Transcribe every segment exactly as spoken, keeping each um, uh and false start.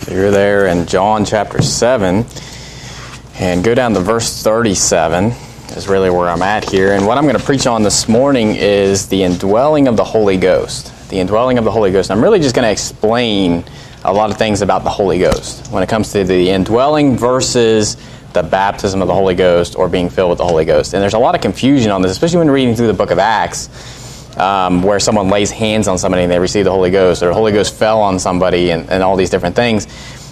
So you're there in John chapter seven, and go down to verse thirty-seven is really where I'm at here. And what I'm going to preach on this morning is the indwelling of the Holy Ghost. The indwelling of the Holy Ghost. I'm really just going to explain a lot of things about the Holy Ghost when it comes to the indwelling versus the baptism of the Holy Ghost or being filled with the Holy Ghost. And there's a lot of confusion on this, especially when reading through the book of Acts, um, where someone lays hands on somebody and they receive the Holy Ghost, or the Holy Ghost fell on somebody, and, and all these different things.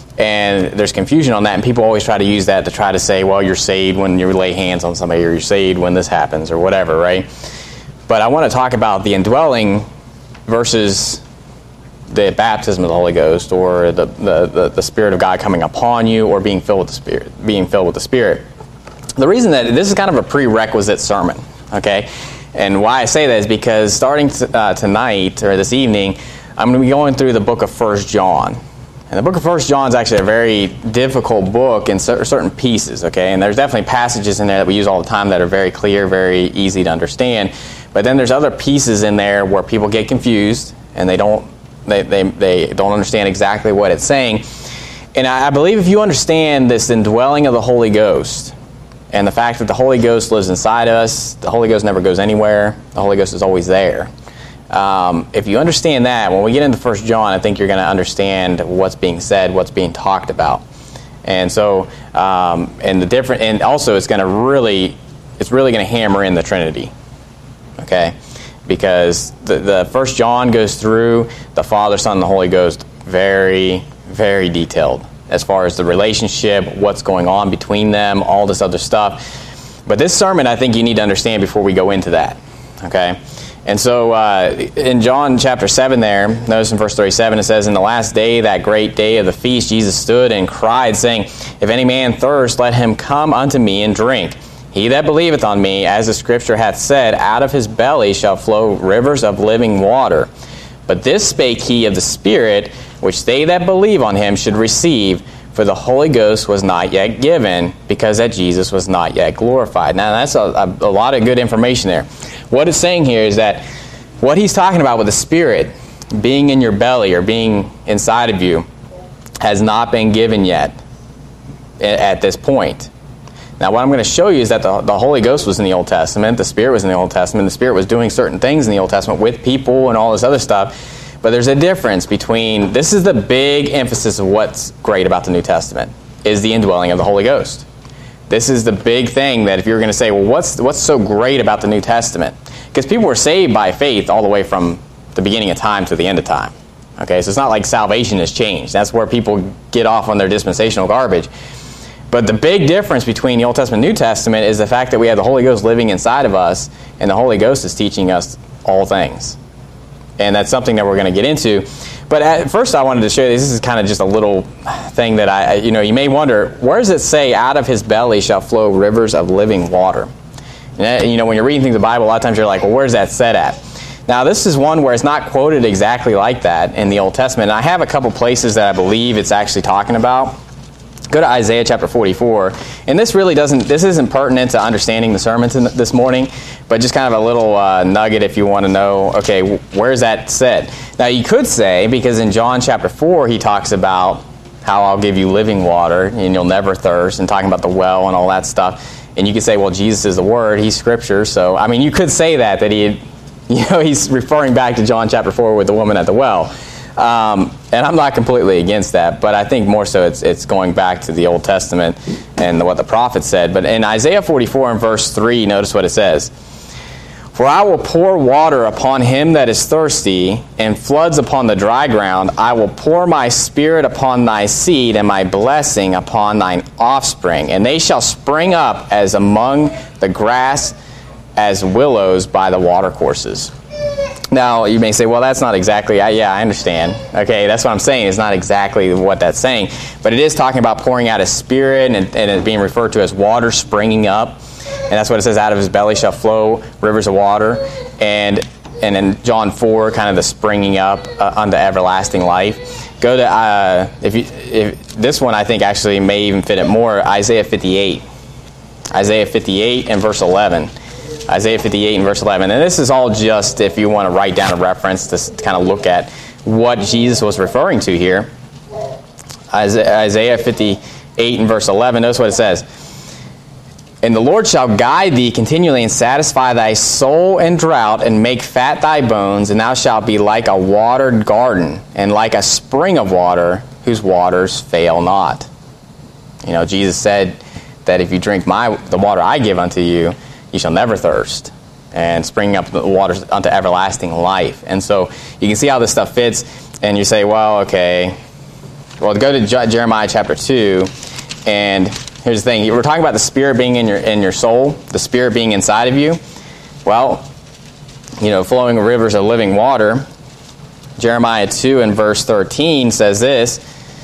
And there's confusion on that, and people always try to use that to try to say, well, you're saved when you lay hands on somebody, or you're saved when this happens, or whatever, right? But I want to talk about the indwelling versus the baptism of the Holy Ghost, or the, the, the, the Spirit of God coming upon you, or being filled with the Spirit, being filled with the Spirit. The reason that this is kind of a prerequisite sermon, okay? And why I say that is because starting t- uh, tonight, or this evening, I'm going to be going through the book of First John. And the book of First John is actually a very difficult book in cer- certain pieces, okay? And there's definitely passages in there that we use all the time that are very clear, very easy to understand. But then there's other pieces in there where people get confused, and they don't They, they they don't understand exactly what it's saying. And I, I believe if you understand this indwelling of the Holy Ghost, and the fact that the Holy Ghost lives inside us, the Holy Ghost never goes anywhere, the Holy Ghost is always there. Um, if you understand that, when we get into First John, I think you're going to understand what's being said, what's being talked about. And so, um, and the different, and also it's going to really, it's really going to hammer in the Trinity. Okay? Because the, the First John goes through the Father, Son, and the Holy Ghost very, very detailed as far as the relationship, what's going on between them, all this other stuff. But this sermon, I think you need to understand before we go into that. Okay? And so uh, in John chapter seven there, notice in verse thirty-seven, it says, "In the last day, that great day of the feast, Jesus stood and cried, saying, If any man thirst, let him come unto me and drink. He that believeth on me, as the Scripture hath said, out of his belly shall flow rivers of living water. But this spake he of the Spirit, which they that believe on him should receive, for the Holy Ghost was not yet given, because that Jesus was not yet glorified." Now that's a, a, a lot of good information there. What it's saying here is that what he's talking about with the Spirit being in your belly or being inside of you has not been given yet at this point. Now, what I'm going to show you is that the, the Holy Ghost was in the Old Testament, the Spirit was in the Old Testament, the Spirit was doing certain things in the Old Testament with people and all this other stuff, but there's a difference between, this is the big emphasis of what's great about the New Testament, is the indwelling of the Holy Ghost. This is the big thing that if you're going to say, well, what's what's so great about the New Testament? Because people were saved by faith all the way from the beginning of time to the end of time. Okay, so it's not like salvation has changed. That's where people get off on their dispensational garbage. But the big difference between the Old Testament and New Testament is the fact that we have the Holy Ghost living inside of us, and the Holy Ghost is teaching us all things. And that's something that we're going to get into. But at first I wanted to show you, this is kind of just a little thing that I, you know, you may wonder, where does it say, out of his belly shall flow rivers of living water? And that, you know, when you're reading things in the Bible, a lot of times you're like, well, where's that said at? Now, this is one where it's not quoted exactly like that in the Old Testament. And I have a couple places that I believe it's actually talking about. Go to Isaiah chapter forty-four, and this really doesn't, this isn't pertinent to understanding the sermon this morning, but just kind of a little uh, nugget if you want to know, okay, where's that said? Now, you could say, because in John chapter four, he talks about how I'll give you living water, and you'll never thirst, and talking about the well and all that stuff, and you could say, well, Jesus is the Word, he's Scripture, so, I mean, you could say that, that he, you know, he's referring back to John chapter four with the woman at the well. Um, and I'm not completely against that, but I think more so it's it's going back to the Old Testament and what the prophet said. But in Isaiah forty-four and verse three, notice what it says. "For I will pour water upon him that is thirsty, and floods upon the dry ground. I will pour my Spirit upon thy seed, and my blessing upon thine offspring. And they shall spring up as among the grass, as willows by the watercourses." Now, you may say, well, that's not exactly, yeah, I understand. Okay, that's what I'm saying. It's not exactly what that's saying. But it is talking about pouring out his Spirit, and, and it being referred to as water springing up. And that's what it says, out of his belly shall flow rivers of water. And and in John four, kind of the springing up uh, unto everlasting life. Go to, uh, if you, if this one I think actually may even fit it more, Isaiah fifty-eight. Isaiah fifty-eight and verse eleven. Isaiah fifty-eight and verse eleven. And this is all just if you want to write down a reference to kind of look at what Jesus was referring to here. Isaiah fifty-eight and verse eleven. Notice what it says. And the Lord shall guide thee continually and satisfy thy soul in drought and make fat thy bones, and thou shalt be like a watered garden and like a spring of water whose waters fail not. You know, Jesus said that if you drink my the water I give unto you, you shall never thirst, and springing up the waters unto everlasting life. And so you can see how this stuff fits, and you say, well, okay, well, go to Je- Jeremiah chapter two, and here's the thing. We're talking about the Spirit being in your in your soul, the Spirit being inside of you. Well, you know, flowing rivers of living water. Jeremiah two and verse thirteen says this.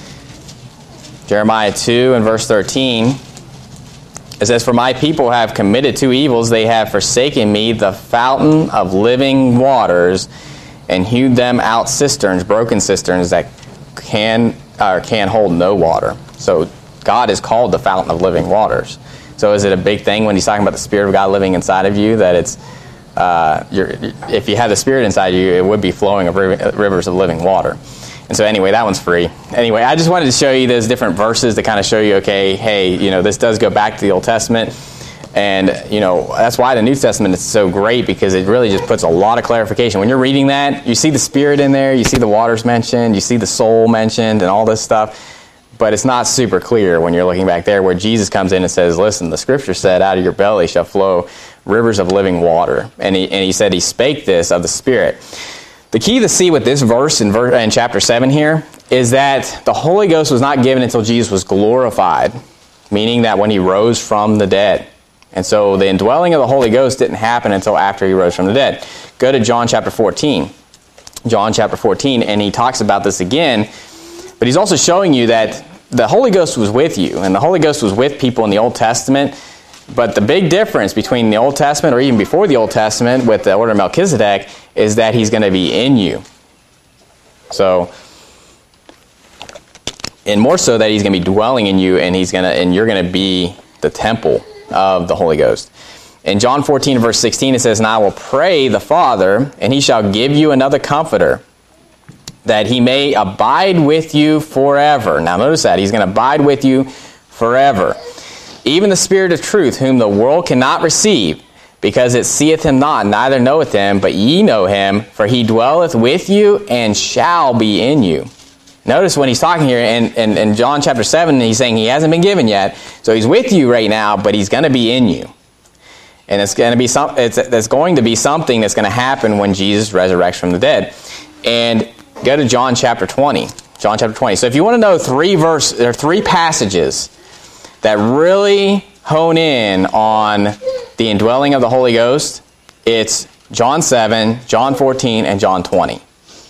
Jeremiah two and verse thirteen. It says, for my people have committed two evils. They have forsaken me, the fountain of living waters, and hewed them out cisterns, broken cisterns that can or can hold no water. So God is called the fountain of living waters. So is it a big thing when he's talking about the Spirit of God living inside of you, that it's, uh, you're, if you have the Spirit inside you, it would be flowing of rivers of living water. And so anyway, that one's free. Anyway, I just wanted to show you those different verses to kind of show you, okay, hey, you know, this does go back to the Old Testament. And, you know, that's why the New Testament is so great, because it really just puts a lot of clarification. When you're reading that, you see the Spirit in there, you see the waters mentioned, you see the soul mentioned, and all this stuff. But it's not super clear when you're looking back there, where Jesus comes in and says, listen, the Scripture said, out of your belly shall flow rivers of living water. And he, and he said he spake this of the Spirit. The key to see with this verse in, verse in chapter seven here is that the Holy Ghost was not given until Jesus was glorified, meaning that when he rose from the dead. And so the indwelling of the Holy Ghost didn't happen until after he rose from the dead. Go to John chapter fourteen. John chapter fourteen, and he talks about this again, but he's also showing you that the Holy Ghost was with you, and the Holy Ghost was with people in the Old Testament. But the big difference between the Old Testament, or even before the Old Testament, with the order of Melchizedek, is that he's going to be in you. So, and more so that he's going to be dwelling in you, and he's going to, and you're going to be the temple of the Holy Ghost. In John fourteen, verse sixteen, it says, and I will pray the Father, and he shall give you another comforter, that he may abide with you forever. Now notice that. He's going to abide with you forever. Even the Spirit of truth, whom the world cannot receive, because it seeth him not, neither knoweth him, but ye know him, for he dwelleth with you and shall be in you. Notice when he's talking here in, in, in John chapter seven, he's saying he hasn't been given yet. So he's with you right now, but he's going to be in you. And it's going to be some, it's, it's going to be something that's going to happen when Jesus resurrects from the dead. And go to John chapter twenty. John chapter twenty. So if you want to know three verse, there are three passages that really hone in on the indwelling of the Holy Ghost. It's John seven, John fourteen, and John twenty.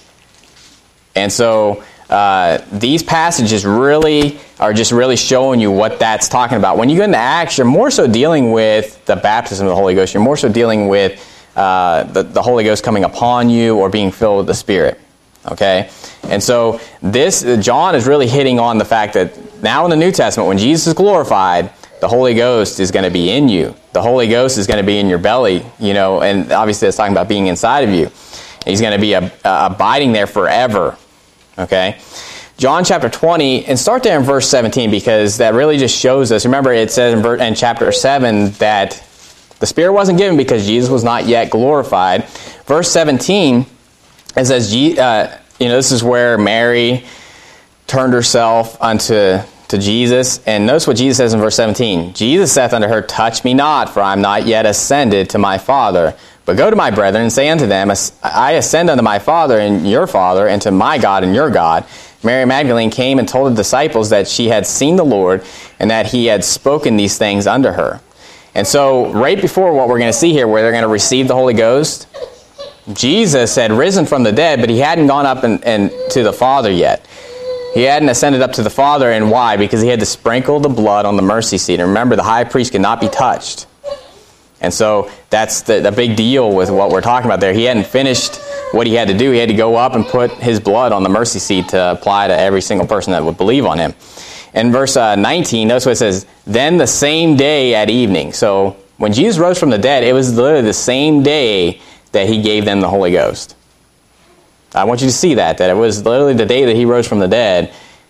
And so uh, these passages really are just really showing you what that's talking about. When you go into Acts, you're more so dealing with the baptism of the Holy Ghost. You're more so dealing with uh, the, the Holy Ghost coming upon you or being filled with the Spirit. Okay? And so this, John is really hitting on the fact that now in the New Testament, when Jesus is glorified, the Holy Ghost is going to be in you. The Holy Ghost is going to be in your belly, you know, and obviously it's talking about being inside of you. He's going to be a, uh, abiding there forever. Okay? John chapter twenty, and start there in verse seventeen, because that really just shows us. Remember, it says in, verse, in chapter seven that the Spirit wasn't given because Jesus was not yet glorified. Verse seventeen, it says, uh, you know, this is where Mary turned herself unto to Jesus. And notice what Jesus says in verse seventeen. Jesus saith unto her, touch me not, for I am not yet ascended to my Father. But go to my brethren and say unto them, I ascend unto my Father and your Father, and to my God and your God. Mary Magdalene came and told the disciples that she had seen the Lord, and that he had spoken these things unto her. And so, right before what we're going to see here, where they're going to receive the Holy Ghost, Jesus had risen from the dead, but he hadn't gone up and, and to the Father yet. He hadn't ascended up to the Father, and why? Because he had to sprinkle the blood on the mercy seat. And remember, the high priest could not be touched. And so that's the, the big deal with what we're talking about there. He hadn't finished what he had to do. He had to go up and put his blood on the mercy seat to apply to every single person that would believe on him. In verse uh, nineteen, notice what it says, then the same day at evening. So when Jesus rose from the dead, it was literally the same day that he gave them the Holy Ghost. I want you to see that, that it was literally the day that he rose from the dead,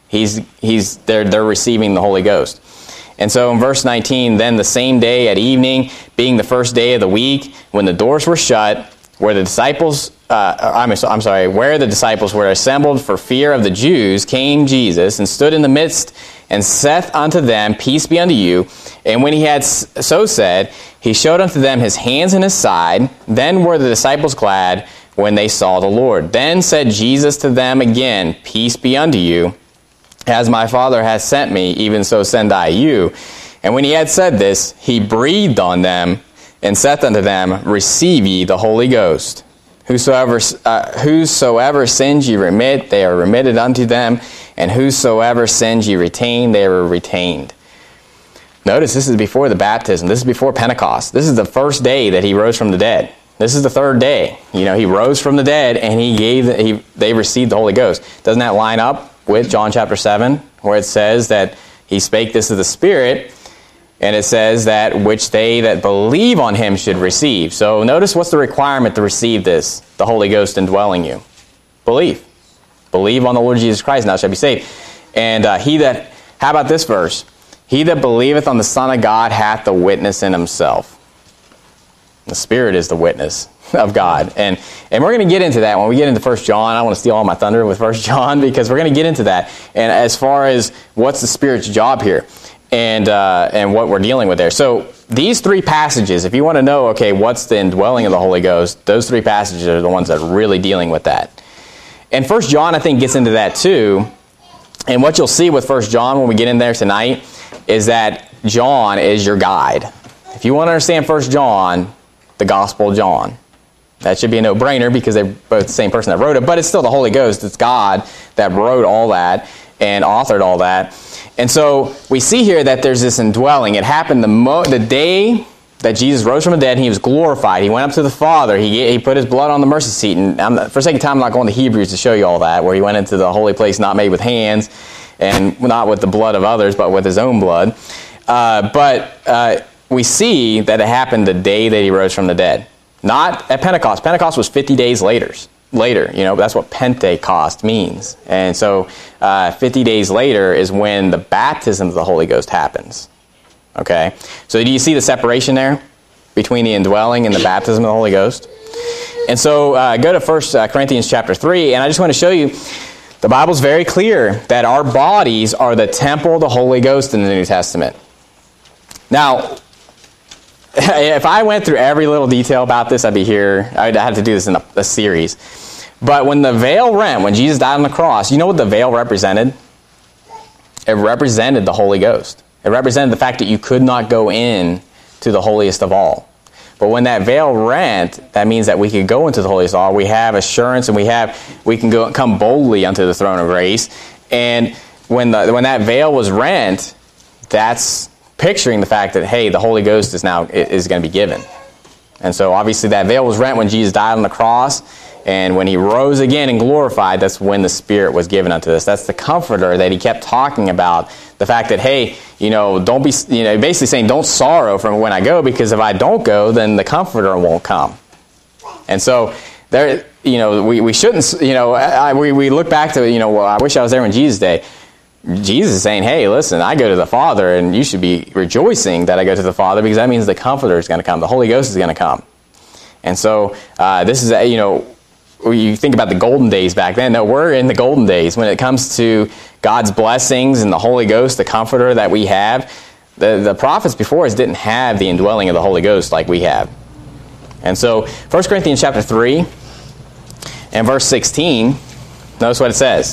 He's he's they're they're receiving the Holy Ghost. And so in verse nineteen, then the same day at evening, being the first day of the week, when the doors were shut, where the disciples, uh, I'm, I'm sorry, where the disciples were assembled for fear of the Jews, came Jesus and stood in the midst and saith unto them, Peace be unto you. And when he had so said, he showed unto them his hands and his side. Then were the disciples glad when they saw the Lord. Then said Jesus to them again, Peace be unto you. As my Father hath sent me, even so send I you. And when he had said this, he breathed on them, and saith unto them, Receive ye the Holy Ghost. Whosoever, uh, whosoever sins ye remit, they are remitted unto them. And whosoever sins ye retain, they are retained. Notice this is before the baptism. This is before Pentecost. This is the first day that he rose from the dead. This is the third day. You know, he rose from the dead, and he gave. He, they received the Holy Ghost. Doesn't that line up with John chapter seven, where it says that he spake this of the Spirit, and it says that which they that believe on him should receive. So notice what's the requirement to receive this, the Holy Ghost indwelling you? Believe. Believe on the Lord Jesus Christ, and thou shalt be saved. And uh, he that, how about this verse? He that believeth on the Son of God hath the witness in himself. The Spirit is the witness of God. And and we're going to get into that when we get into First John. I don't want to steal all my thunder with First John because we're going to get into that. And as far as what's the Spirit's job here and uh, and what we're dealing with there. So these three passages, if you want to know, okay, what's the indwelling of the Holy Ghost, those three passages are the ones that are really dealing with that. And First John, I think, gets into that too. And what you'll see with First John when we get in there tonight is that John is your guide. If you want to understand First John, the Gospel of John. That should be a no-brainer because they're both the same person that wrote it, but it's still the Holy Ghost. It's God that wrote all that and authored all that. And so we see here that there's this indwelling. It happened the mo- the day that Jesus rose from the dead and he was glorified. He went up to the Father. He he put his blood on the mercy seat. And I'm not, for the sake of time, I'm not going to Hebrews to show you all that, where he went into the holy place not made with hands and not with the blood of others, but with his own blood. Uh, but uh, we see that it happened the day that he rose from the dead. Not at Pentecost. Pentecost was fifty days later. Later, you know, that's what Pentecost means. And so uh, fifty days later is when the baptism of the Holy Ghost happens. Okay? So do you see the separation there between the indwelling and the baptism of the Holy Ghost? And so uh, go to First Corinthians chapter three, and I just want to show you, the Bible's very clear that our bodies are the temple of the Holy Ghost in the New Testament. Now, if I went through every little detail about this, I'd be here. I'd have to do this in a, a series. But when the veil rent, when Jesus died on the cross, you know what the veil represented? It represented the Holy Ghost. It represented the fact that you could not go in to the holiest of all. But when that veil rent, that means that we could go into the holiest of all. We have assurance, and we have we can go come boldly unto the throne of grace. And when the when that veil was rent, that's picturing the fact that, hey, the Holy Ghost is now is going to be given. And so obviously that veil was rent when Jesus died on the cross, and when he rose again and glorified, that's when the Spirit was given unto us. That's the Comforter that he kept talking about, the fact that, hey, you know, don't be, you know, basically saying don't sorrow from when I go, because if I don't go, then the Comforter won't come. And so there, you know, we, we shouldn't, you know, I, we, we look back to, you know, well, I wish I was there in Jesus' day. Jesus is saying, hey, listen, I go to the Father, and you should be rejoicing that I go to the Father, because that means the Comforter is going to come. The Holy Ghost is going to come. And so uh, this is, you know, you think about the golden days back then. No, we're in the golden days when it comes to God's blessings and the Holy Ghost, the Comforter that we have. The, the prophets before us didn't have the indwelling of the Holy Ghost like we have. And so First Corinthians chapter three and verse sixteen, notice what it says.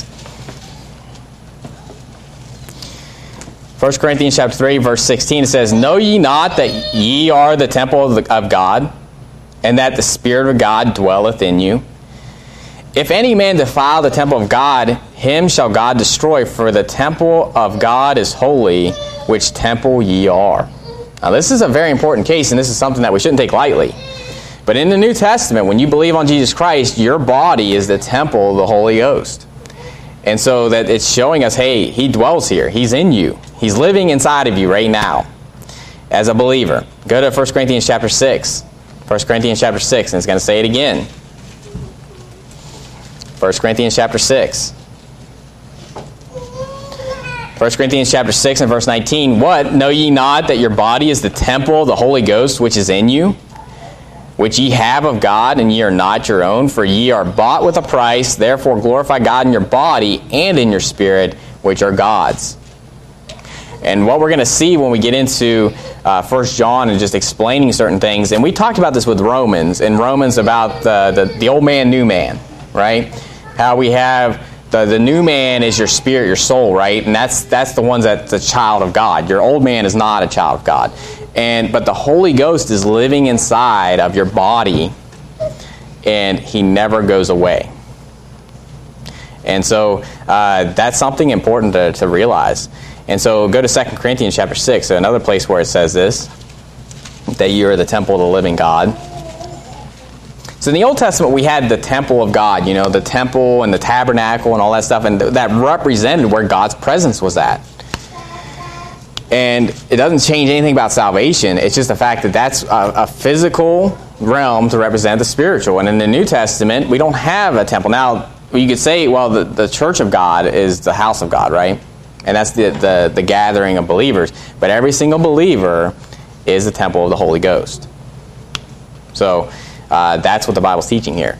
First Corinthians chapter three, verse sixteen, it says, Know ye not that ye are the temple of, the, of God, and that the Spirit of God dwelleth in you? If any man defile the temple of God, him shall God destroy, for the temple of God is holy, which temple ye are. Now this is a very important case, and this is something that we shouldn't take lightly. But in the New Testament, when you believe on Jesus Christ, your body is the temple of the Holy Ghost. And so that it's showing us, hey, he dwells here. He's in you. He's living inside of you right now as a believer. Go to First Corinthians chapter six. First Corinthians chapter six, and it's going to say it again. First Corinthians chapter six. First Corinthians chapter six and verse nineteen, what? Know ye not that your body is the temple of the Holy Ghost which is in you, which ye have of God, and ye are not your own? For ye are bought with a price. Therefore glorify God in your body and in your spirit, which are God's. And what we're going to see when we get into uh, First John and just explaining certain things, and we talked about this with Romans, in Romans about the, the, the old man, new man, right? How we have the, the new man is your spirit, your soul, right? And that's that's the ones that's the child of God. Your old man is not a child of God. And but the Holy Ghost is living inside of your body, and he never goes away. And so uh, that's something important to, to realize. And so go to Second Corinthians chapter six, so another place where it says this, that you are the temple of the living God. So in the Old Testament, we had the temple of God, you know, the temple and the tabernacle and all that stuff, and that represented where God's presence was at. And it doesn't change anything about salvation. It's just the fact that that's a, a physical realm to represent the spiritual. And in the New Testament, we don't have a temple. Now, you could say, well, the, the church of God is the house of God, right? And that's the, the, the gathering of believers. But every single believer is the temple of the Holy Ghost. So uh, that's what the Bible's teaching here.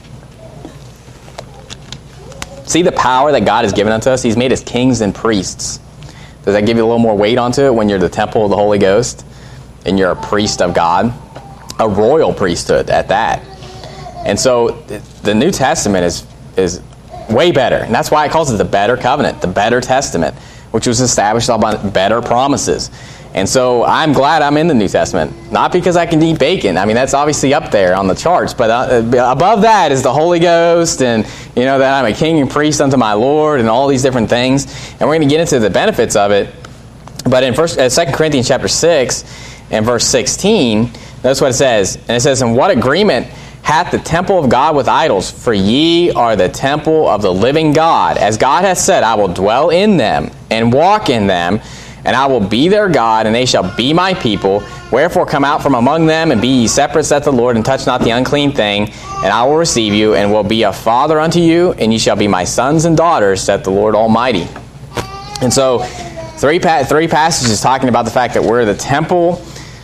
See the power that God has given unto us? He's made us kings and priests. Does that give you a little more weight onto it when you're the temple of the Holy Ghost and you're a priest of God? A royal priesthood at that. And so the New Testament is is way better. And that's why it calls it the better covenant, the better testament, which was established on better promises. And so I'm glad I'm in the New Testament. Not because I can eat bacon. I mean, that's obviously up there on the charts. But uh, above that is the Holy Ghost, and you know that I'm a king and priest unto my Lord, and all these different things. And we're going to get into the benefits of it. But in First, uh, Second Corinthians chapter six and verse sixteen, notice what it says. And it says, "And what agreement hath the temple of God with idols? For ye are the temple of the living God. As God hath said, I will dwell in them and walk in them, and I will be their God, and they shall be my people. Wherefore come out from among them, and be ye separate, saith the Lord, and touch not the unclean thing, and I will receive you, and will be a father unto you, and ye shall be my sons and daughters, saith the Lord Almighty." And so, three pa- three passages talking about the fact that we're the temple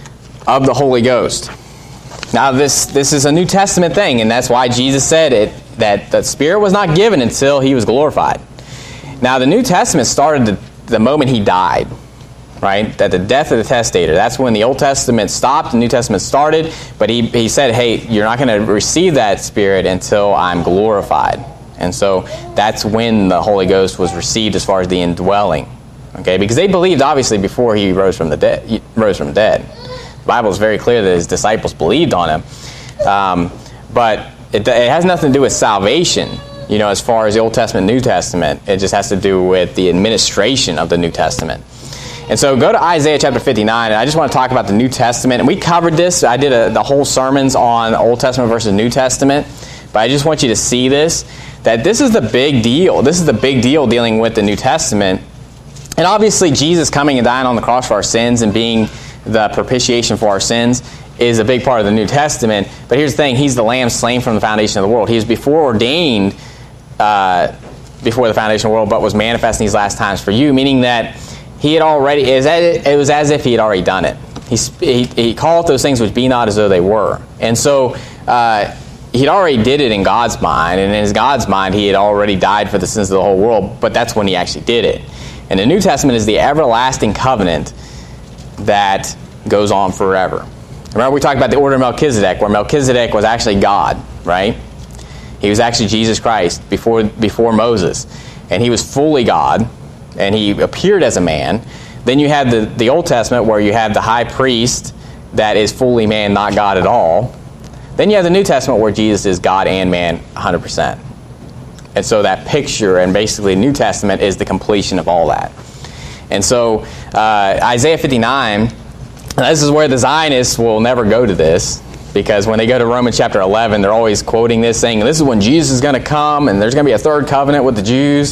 of the Holy Ghost. Now, this this is a New Testament thing, and that's why Jesus said it, that the Spirit was not given until he was glorified. Now, the New Testament started the, the moment he died, right? At the death of the testator. That's when the Old Testament stopped, the New Testament started, but he, he said, hey, you're not going to receive that Spirit until I'm glorified. And so that's when the Holy Ghost was received as far as the indwelling. Okay, because they believed, obviously, before he rose from the dead. Rose from the dead. The Bible is very clear that his disciples believed on him. Um, but it, it has nothing to do with salvation, you know, as far as the Old Testament, New Testament. It just has to do with the administration of the New Testament. And so go to Isaiah chapter fifty-nine, and I just want to talk about the New Testament. And we covered this. I did a, the whole sermons on Old Testament versus New Testament. But I just want you to see this, that this is the big deal. This is the big deal dealing with the New Testament. And obviously Jesus coming and dying on the cross for our sins and being the propitiation for our sins is a big part of the New Testament. But here's the thing. He's the Lamb slain from the foundation of the world. He was before ordained uh, before the foundation of the world, but was manifest in these last times for you, meaning that he had already, it was as if he had already done it. He, he, he called those things which be not as though they were. And so uh, he'd already did it in God's mind, and in his God's mind he had already died for the sins of the whole world, but that's when he actually did it. And the New Testament is the everlasting covenant that goes on forever. Remember we talked about the order of Melchizedek, where Melchizedek was actually God, right? He was actually Jesus Christ before before Moses. And he was fully God, and he appeared as a man. Then you had the, the Old Testament, where you have the high priest that is fully man, not God at all. Then you have the New Testament, where Jesus is God and man one hundred percent. And so that picture, and basically the New Testament, is the completion of all that. And so uh, Isaiah fifty-nine, this is where the Zionists will never go to this, because when they go to Romans chapter eleven, they're always quoting this, saying this is when Jesus is going to come, and there's going to be a third covenant with the Jews,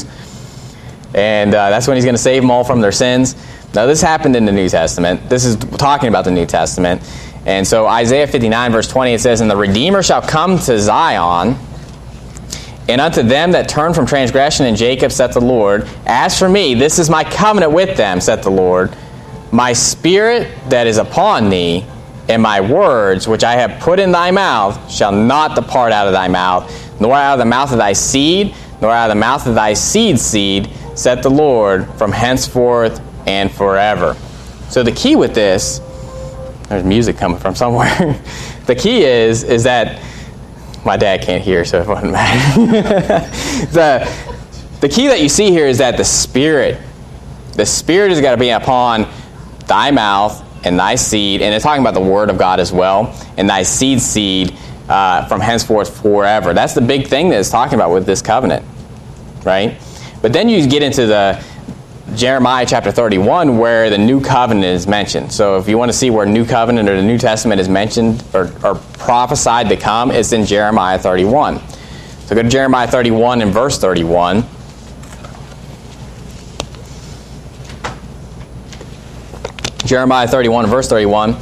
and uh, that's when he's going to save them all from their sins. Now this happened in the New Testament. This is talking about the New Testament. And so Isaiah fifty-nine verse twenty, it says, "And the Redeemer shall come to Zion, And unto them that turn from transgression in Jacob, saith the Lord, as for me, this is my covenant with them, saith the Lord. My spirit that is upon thee, and my words which I have put in thy mouth, shall not depart out of thy mouth, nor out of the mouth of thy seed, nor out of the mouth of thy seed's seed, saith the Lord, from henceforth and forever. So the key with this, there's music coming from somewhere. The key is, is that my dad can't hear, so it wouldn't matter. the, the key that you see here is that the Spirit, the Spirit is going to be upon thy mouth and thy seed, and it's talking about the Word of God as well, and thy seed seed uh, from henceforth forever. That's the big thing that it's talking about with this covenant, right? But then you get into the Jeremiah chapter thirty-one, where the new covenant is mentioned. So if you want to see where new covenant or the New Testament is mentioned or, or prophesied to come, it's in Jeremiah thirty-one. So go to Jeremiah thirty-one and verse thirty-one. Jeremiah thirty-one and verse thirty-one.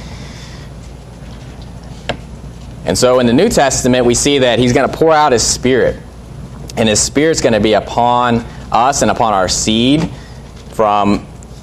And so in the New Testament, we see that he's going to pour out his Spirit. And his Spirit's going to be upon us and upon our seed from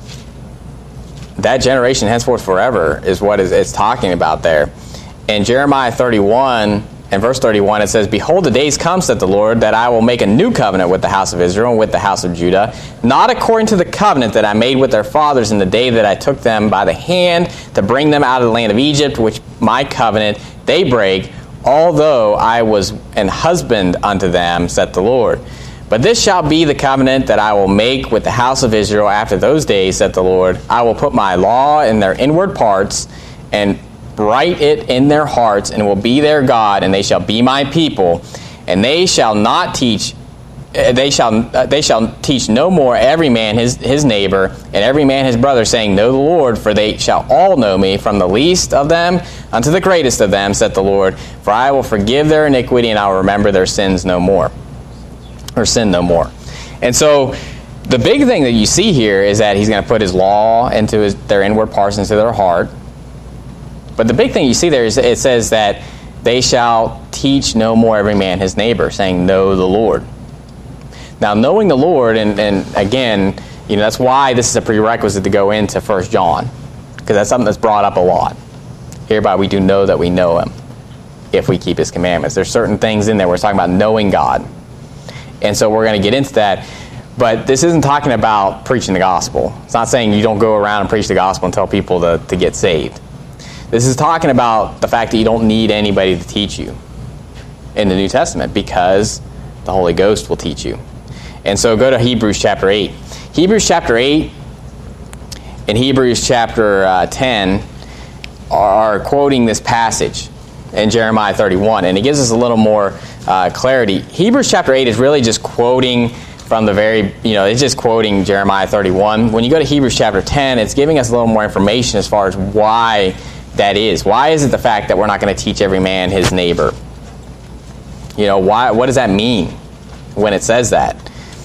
that generation henceforth forever is what it's talking about there. In Jeremiah thirty-one and verse thirty-one, it says, Behold, the days come, saith the Lord, that I will make a new covenant with the house of Israel and with the house of Judah, not according to the covenant that I made with their fathers in the day that I took them by the hand to bring them out of the land of Egypt, which my covenant they break, although I was an husband unto them, saith the Lord. But this shall be the covenant that I will make with the house of Israel after those days, saith the Lord. I will put my law in their inward parts, and write it in their hearts, and will be their God, and they shall be my people. And they shall not teach, they shall they shall teach no more every man his his neighbor, and every man his brother, saying, Know the Lord, for they shall all know me, from the least of them unto the greatest of them, saith the Lord. For I will forgive their iniquity, and I will remember their sins no more. Or sin no more. And so the big thing that you see here is that he's going to put his law into his, their inward parts, into their heart. But the big thing you see there is it says that they shall teach no more every man his neighbor, saying, Know the Lord. Now, knowing the Lord, and, and again, you know, that's why this is a prerequisite to go into First John, because that's something that's brought up a lot. Hereby we do know that we know him, if we keep his commandments. There's certain things in there where it's talking about knowing God. And so we're going to get into that. But this isn't talking about preaching the gospel. It's not saying you don't go around and preach the gospel and tell people to, to get saved. This is talking about the fact that you don't need anybody to teach you in the New Testament, because the Holy Ghost will teach you. And so go to Hebrews chapter eight. Hebrews chapter eight and Hebrews chapter uh, ten are quoting this passage in Jeremiah thirty-one. And it gives us a little more uh, clarity. Hebrews chapter eight is really just quoting from the very, you know, it's just quoting Jeremiah thirty-one. When you go to Hebrews chapter ten, it's giving us a little more information as far as why that is. Why is it the fact that we're not going to teach every man his neighbor? You know, why? What does that mean when it says that?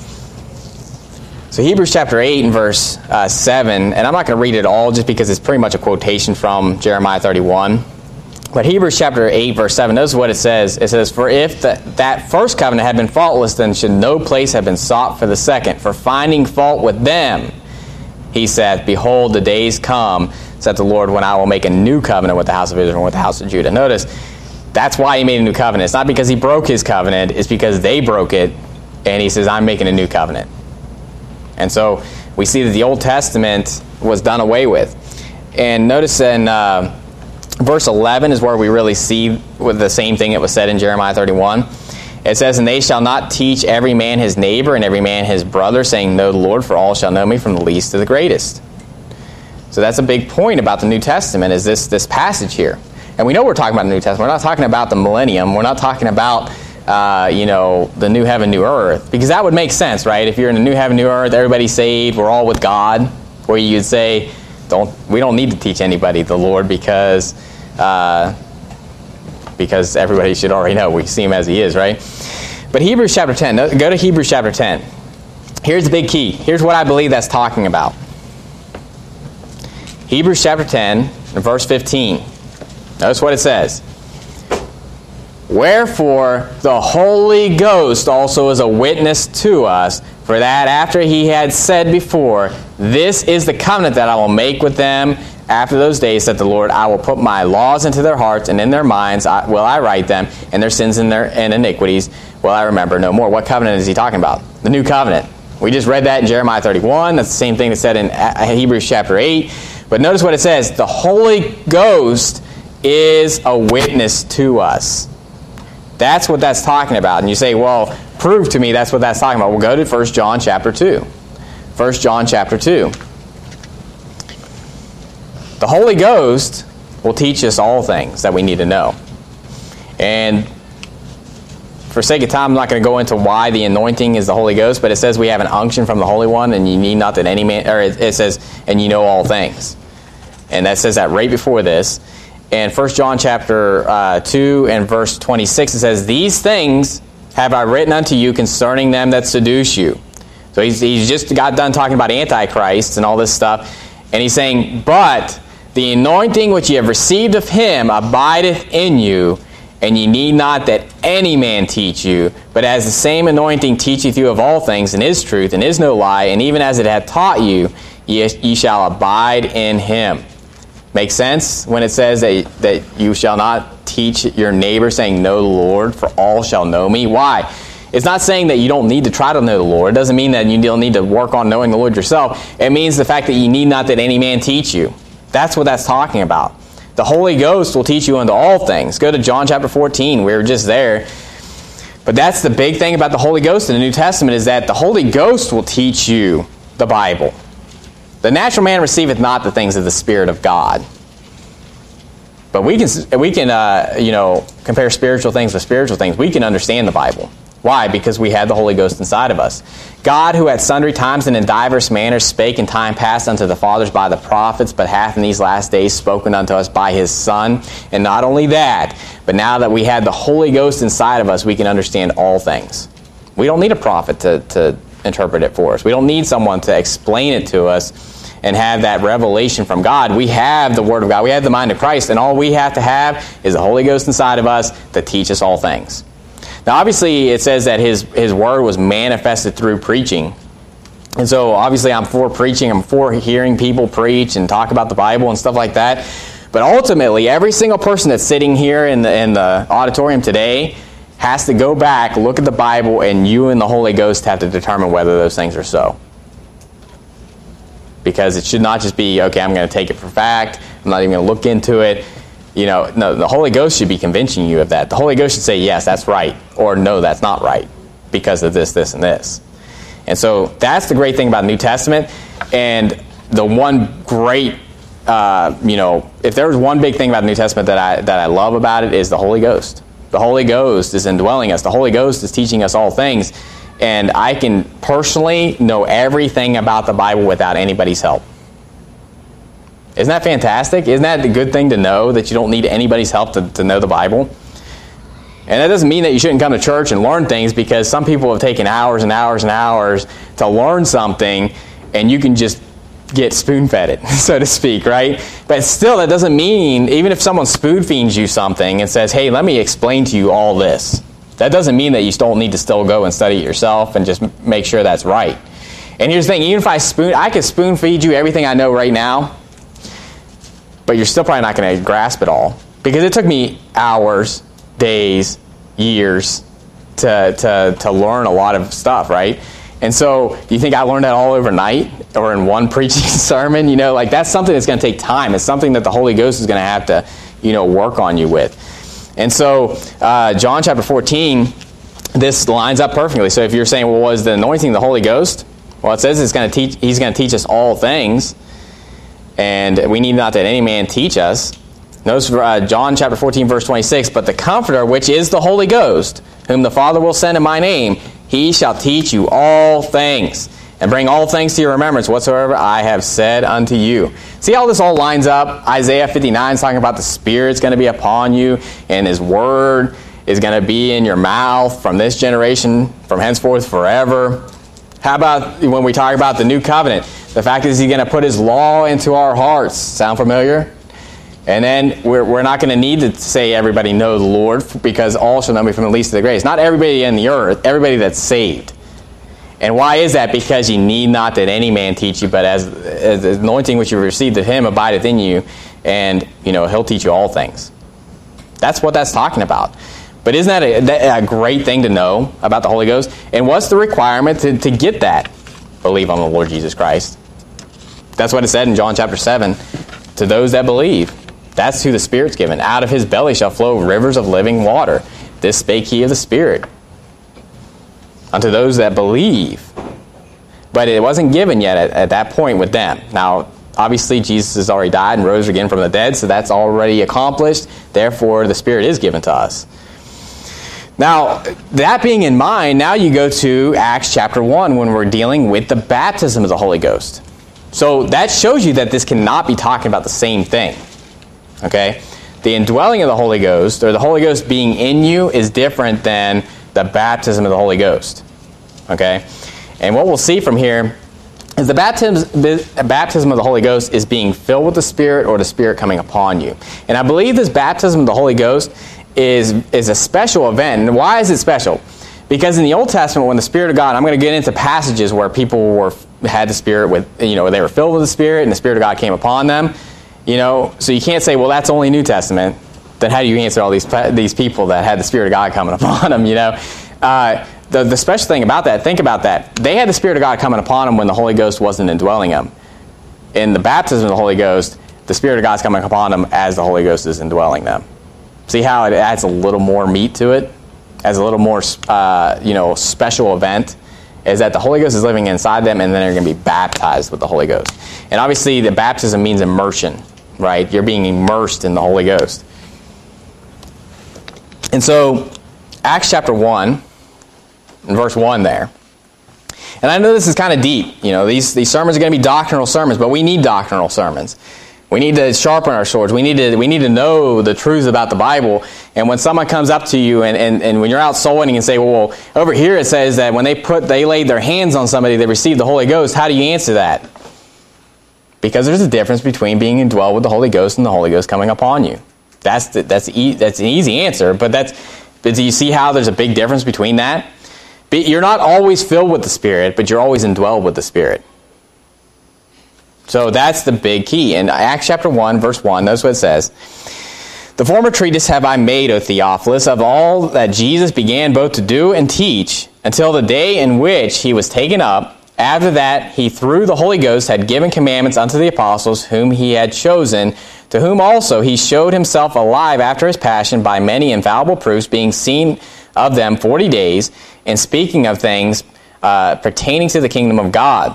So Hebrews chapter eight and verse uh, seven, and I'm not going to read it all just because it's pretty much a quotation from Jeremiah thirty-one. But Hebrews chapter eight, verse seven, notice what it says. It says, For if the, that first covenant had been faultless, then should no place have been sought for the second. For finding fault with them, he saith, Behold, the days come, saith the Lord, when I will make a new covenant with the house of Israel and with the house of Judah. Notice, that's why he made a new covenant. It's not because he broke his covenant. It's because they broke it, and he says, I'm making a new covenant. And so we see that the Old Testament was done away with. And notice in uh, verse eleven is where we really see with the same thing that was said in Jeremiah thirty-one. It says, And they shall not teach every man his neighbor and every man his brother, saying, Know the Lord, for all shall know me, from the least to the greatest. So that's a big point about the New Testament, is this, this passage here. And we know we're talking about the New Testament. We're not talking about the millennium. We're not talking about Uh, you know, the new heaven, new earth. Because that would make sense, right? If you're in a new heaven, new earth, everybody's saved, we're all with God. Where you'd say, don't we don't need to teach anybody the Lord because uh, because everybody should already know. We see him as he is, right? But Hebrews chapter ten, go to Hebrews chapter ten. Here's the big key. Here's what I believe that's talking about. Hebrews chapter ten, verse fifteen. Notice what it says. Wherefore the Holy Ghost also is a witness to us, for that after he had said before, this is the covenant that I will make with them after those days, said the Lord, I will put my laws into their hearts, and in their minds I, will I write them, and their sins and their and iniquities will I remember no more. What covenant is he talking about? The new covenant. We just read that in Jeremiah thirty-one. That's the same thing that's said in Hebrews chapter eight. But notice what it says. The Holy Ghost is a witness to us. That's what that's talking about. And you say, well, prove to me that's what that's talking about. We'll go to First John chapter two. First John chapter two. The Holy Ghost will teach us all things that we need to know. And for sake of time, I'm not going to go into why the anointing is the Holy Ghost, but it says we have an unction from the Holy One, and you need not that any man, or it says, and you know all things. And that says that right before this. And First John chapter uh, two and verse twenty-six, it says, these things have I written unto you concerning them that seduce you. So he's, he's just got done talking about Antichrist and all this stuff. And he's saying, but the anointing which ye have received of him abideth in you, and ye need not that any man teach you, but as the same anointing teacheth you of all things, and is truth, and is no lie, and even as it hath taught you, ye, ye shall abide in him. Make sense when it says that, that you shall not teach your neighbor, saying, know the Lord, for all shall know me. Why? It's not saying that you don't need to try to know the Lord. It doesn't mean that you don't need to work on knowing the Lord yourself. It means the fact that you need not that any man teach you. That's what that's talking about. The Holy Ghost will teach you unto all things. Go to John chapter fourteen. We were just there. But that's the big thing about the Holy Ghost in the New Testament, is that the Holy Ghost will teach you the Bible. The natural man receiveth not the things of the Spirit of God. But we can, we can, uh, you know, compare spiritual things with spiritual things. We can understand the Bible. Why? Because we had the Holy Ghost inside of us. God, who at sundry times and in divers manners spake in time past unto the fathers by the prophets, but hath in these last days spoken unto us by his Son. And not only that, but now that we had the Holy Ghost inside of us, we can understand all things. We don't need a prophet to, to interpret it for us. We don't need someone to explain it to us and have that revelation from God. We have the Word of God. We have the mind of Christ, and all we have to have is the Holy Ghost inside of us to teach us all things. Now, obviously, it says that his, his Word was manifested through preaching. And so, obviously, I'm for preaching. I'm for hearing people preach and talk about the Bible and stuff like that. But ultimately, every single person that's sitting here in the, in the auditorium today has to go back, look at the Bible, and you and the Holy Ghost have to determine whether those things are so. Because it should not just be, okay, I'm going to take it for fact. I'm not even going to look into it. You know, no, the Holy Ghost should be convincing you of that. The Holy Ghost should say, yes, that's right, or no, that's not right, because of this, this, and this. And so that's the great thing about the New Testament. And the one great, uh, you know, if there was one big thing about the New Testament that I that I love about it, is the Holy Ghost. The Holy Ghost is indwelling us. The Holy Ghost is teaching us all things. And I can personally know everything about the Bible without anybody's help. Isn't that fantastic? Isn't that the good thing to know, that you don't need anybody's help to, to know the Bible? And that doesn't mean that you shouldn't come to church and learn things, because some people have taken hours and hours and hours to learn something, and you can just get spoon-fed it, so to speak, right? But still, that doesn't mean, even if someone spoon-feeds you something and says, hey, let me explain to you all this, that doesn't mean that you don't need to still go and study it yourself and just make sure that's right. And here's the thing, even if I spoon, I could spoon-feed you everything I know right now, but you're still probably not going to grasp it all. Because it took me hours, days, years to, to, to learn a lot of stuff, right? And so, do you think I learned that all overnight or in one preaching sermon? You know, like that's something that's going to take time. It's something that the Holy Ghost is going to have to, you know, work on you with. And so, uh, John chapter fourteen, this lines up perfectly. So if you're saying, well, was the anointing the Holy Ghost? Well, it says it's going to teach. He's going to teach us all things. And we need not that any man teach us. Notice uh, John chapter fourteen, verse twenty-six, but the Comforter, which is the Holy Ghost, whom the Father will send in my name, he shall teach you all things, and bring all things to your remembrance, whatsoever I have said unto you. See how this all lines up? Isaiah fifty-nine is talking about the Spirit's going to be upon you, and His Word is going to be in your mouth from this generation, from henceforth forever. How about when we talk about the new covenant? The fact is He's going to put His law into our hearts. Sound familiar? And then we're, we're not going to need to say everybody know the Lord, because all shall know me from the least to the greatest. Not everybody in the earth, everybody that's saved. And why is that? Because you need not that any man teach you, but as, as the anointing which you received of him abideth in you, and you know he'll teach you all things. That's what that's talking about. But isn't that a, a great thing to know about the Holy Ghost? And what's the requirement to, to get that? Believe on the Lord Jesus Christ. That's what it said in John chapter seven. To those that believe. That's who the Spirit's given. Out of his belly shall flow rivers of living water. This spake he of the Spirit. Unto those that believe. But it wasn't given yet at, at that point with them. Now, obviously, Jesus has already died and rose again from the dead, so that's already accomplished. Therefore, the Spirit is given to us. Now, that being in mind, now you go to Acts chapter one when we're dealing with the baptism of the Holy Ghost. So that shows you that this cannot be talking about the same thing. Okay? The indwelling of the Holy Ghost, or the Holy Ghost being in you, is different than the baptism of the Holy Ghost. Okay? And what we'll see from here is the baptism, baptism of the Holy Ghost is being filled with the Spirit, or the Spirit coming upon you. And I believe this baptism of the Holy Ghost is, is a special event. And why is it special? Because in the Old Testament, when the Spirit of God, I'm going to get into passages where people were had the Spirit with, you know, they were filled with the Spirit and the Spirit of God came upon them. You know, so you can't say, well, that's only New Testament. Then how do you answer all these these people that had the Spirit of God coming upon them, you know? Uh, the, the special thing about that, think about that. They had the Spirit of God coming upon them when the Holy Ghost wasn't indwelling them. In the baptism of the Holy Ghost, the Spirit of God's coming upon them as the Holy Ghost is indwelling them. See how it adds a little more meat to it? As a little more, uh, you know, special event? Is that the Holy Ghost is living inside them, and then they're going to be baptized with the Holy Ghost. And obviously, the baptism means immersion, right? You're being immersed in the Holy Ghost. And so, Acts chapter one, in verse one there. And I know this is kind of deep. You know, these, these sermons are going to be doctrinal sermons, but we need doctrinal sermons. We need to sharpen our swords. We need to we need to know the truths about the Bible. And when someone comes up to you and, and, and when you're out soul winning and say, well, over here it says that when they put they laid their hands on somebody, they received the Holy Ghost, how do you answer that? Because there's a difference between being indwelled with the Holy Ghost and the Holy Ghost coming upon you. That's the, that's e- that's an easy answer, but that's but do you see how there's a big difference between that? You're not always filled with the Spirit, but you're always indwelled with the Spirit. So that's the big key. In Acts chapter one, verse one, notice what it says. The former treatise have I made, O Theophilus, of all that Jesus began both to do and teach, until the day in which he was taken up. After that, he through the Holy Ghost had given commandments unto the apostles whom he had chosen, to whom also he showed himself alive after his passion by many infallible proofs, being seen of them forty days, and speaking of things uh, pertaining to the kingdom of God.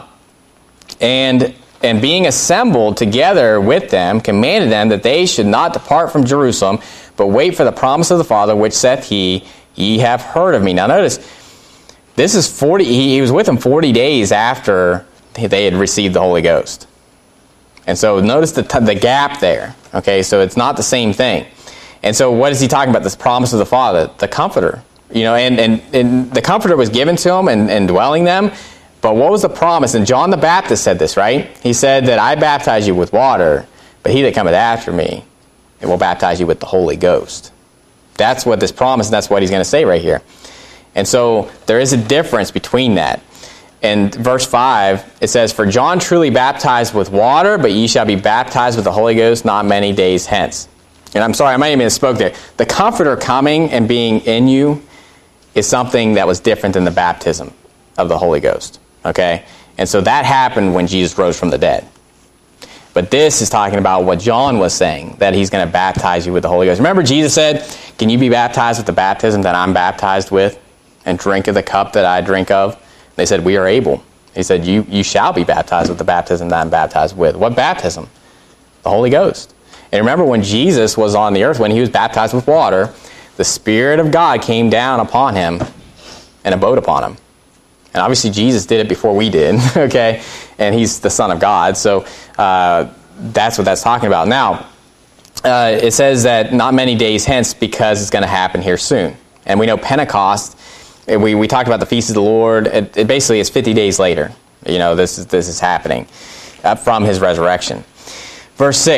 And And being assembled together with them, commanded them that they should not depart from Jerusalem, but wait for the promise of the Father, which saith he, Ye have heard of me. Now notice, this is forty. He, he was with them forty days after they had received the Holy Ghost. And so notice the, the gap there. Okay, so it's not the same thing. And so what is he talking about? This promise of the Father, the Comforter. You know, and, and, and the Comforter was given to them and, and dwelling them. But what was the promise? And John the Baptist said this, right? He said that I baptize you with water, but he that cometh after me, it will baptize you with the Holy Ghost. That's what this promise, and that's what he's going to say right here. And so there is a difference between that. In verse five, it says, For John truly baptized with water, but ye shall be baptized with the Holy Ghost not many days hence. And I'm sorry, I might even have spoke there. The Comforter coming and being in you is something that was different than the baptism of the Holy Ghost. Okay? And so that happened when Jesus rose from the dead. But this is talking about what John was saying, that he's going to baptize you with the Holy Ghost. Remember Jesus said, Can you be baptized with the baptism that I'm baptized with, and drink of the cup that I drink of? They said, We are able. He said, you, you shall be baptized with the baptism that I'm baptized with. What baptism? The Holy Ghost. And remember when Jesus was on the earth, when he was baptized with water, the Spirit of God came down upon him and abode upon him. And obviously Jesus did it before we did, okay? And he's the Son of God, so uh, that's what that's talking about. Now, uh, it says that not many days hence, because it's going to happen here soon. And we know Pentecost, we, we talked about the Feast of the Lord, it, it basically it's fifty days later. You know, this is, this is happening uh, from his resurrection. Verse six,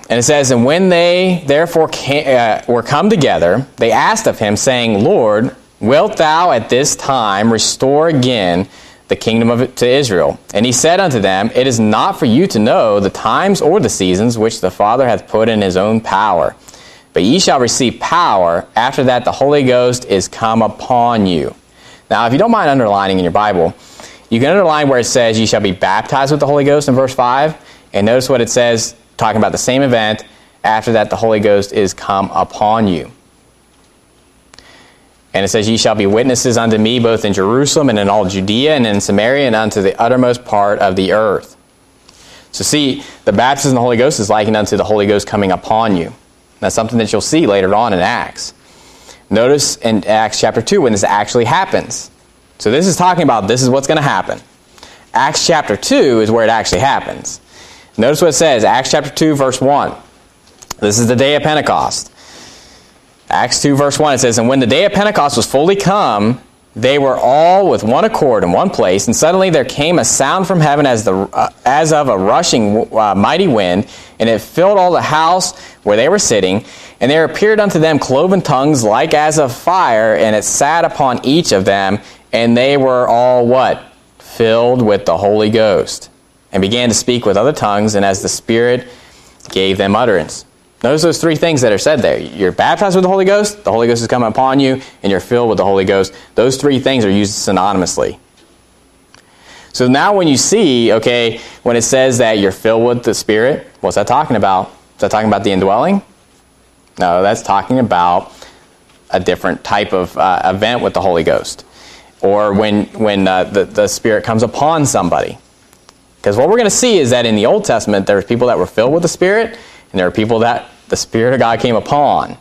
And it says, and when they therefore came, uh, were come together, they asked of him, saying, Lord, wilt thou at this time restore again the kingdom of it to Israel? And he said unto them, it is not for you to know the times or the seasons which the Father hath put in his own power. But ye shall receive power after that the Holy Ghost is come upon you. Now, if you don't mind underlining in your Bible, you can underline where it says ye shall be baptized with the Holy Ghost in verse five. And notice what it says, talking about the same event, after that the Holy Ghost is come upon you. And it says, ye shall be witnesses unto me both in Jerusalem and in all Judea and in Samaria and unto the uttermost part of the earth. So see, the baptism of the Holy Ghost is likened unto the Holy Ghost coming upon you. That's something that you'll see later on in Acts. Notice in Acts chapter two when this actually happens. So this is talking about this is what's going to happen. Acts chapter two is where it actually happens. Notice what it says, Acts chapter two, verse one. This is the day of Pentecost. Acts two, verse one, it says, and when the day of Pentecost was fully come, they were all with one accord in one place, and suddenly there came a sound from heaven as the uh, as of a rushing uh, mighty wind, and it filled all the house where they were sitting. And there appeared unto them cloven tongues like as of fire, and it sat upon each of them, and they were all what? Filled with the Holy Ghost, and began to speak with other tongues, and as the Spirit gave them utterance. Notice those three things that are said there. You're baptized with the Holy Ghost, the Holy Ghost is coming upon you, and you're filled with the Holy Ghost. Those three things are used synonymously. So now when you see, okay, when it says that you're filled with the Spirit, what's that talking about? Is that talking about the indwelling? No, that's talking about a different type of uh, event with the Holy Ghost. Or when, when uh, the, the Spirit comes upon somebody. Because what we're going to see is that in the Old Testament, there were people that were filled with the Spirit, and there are people that the Spirit of God came upon.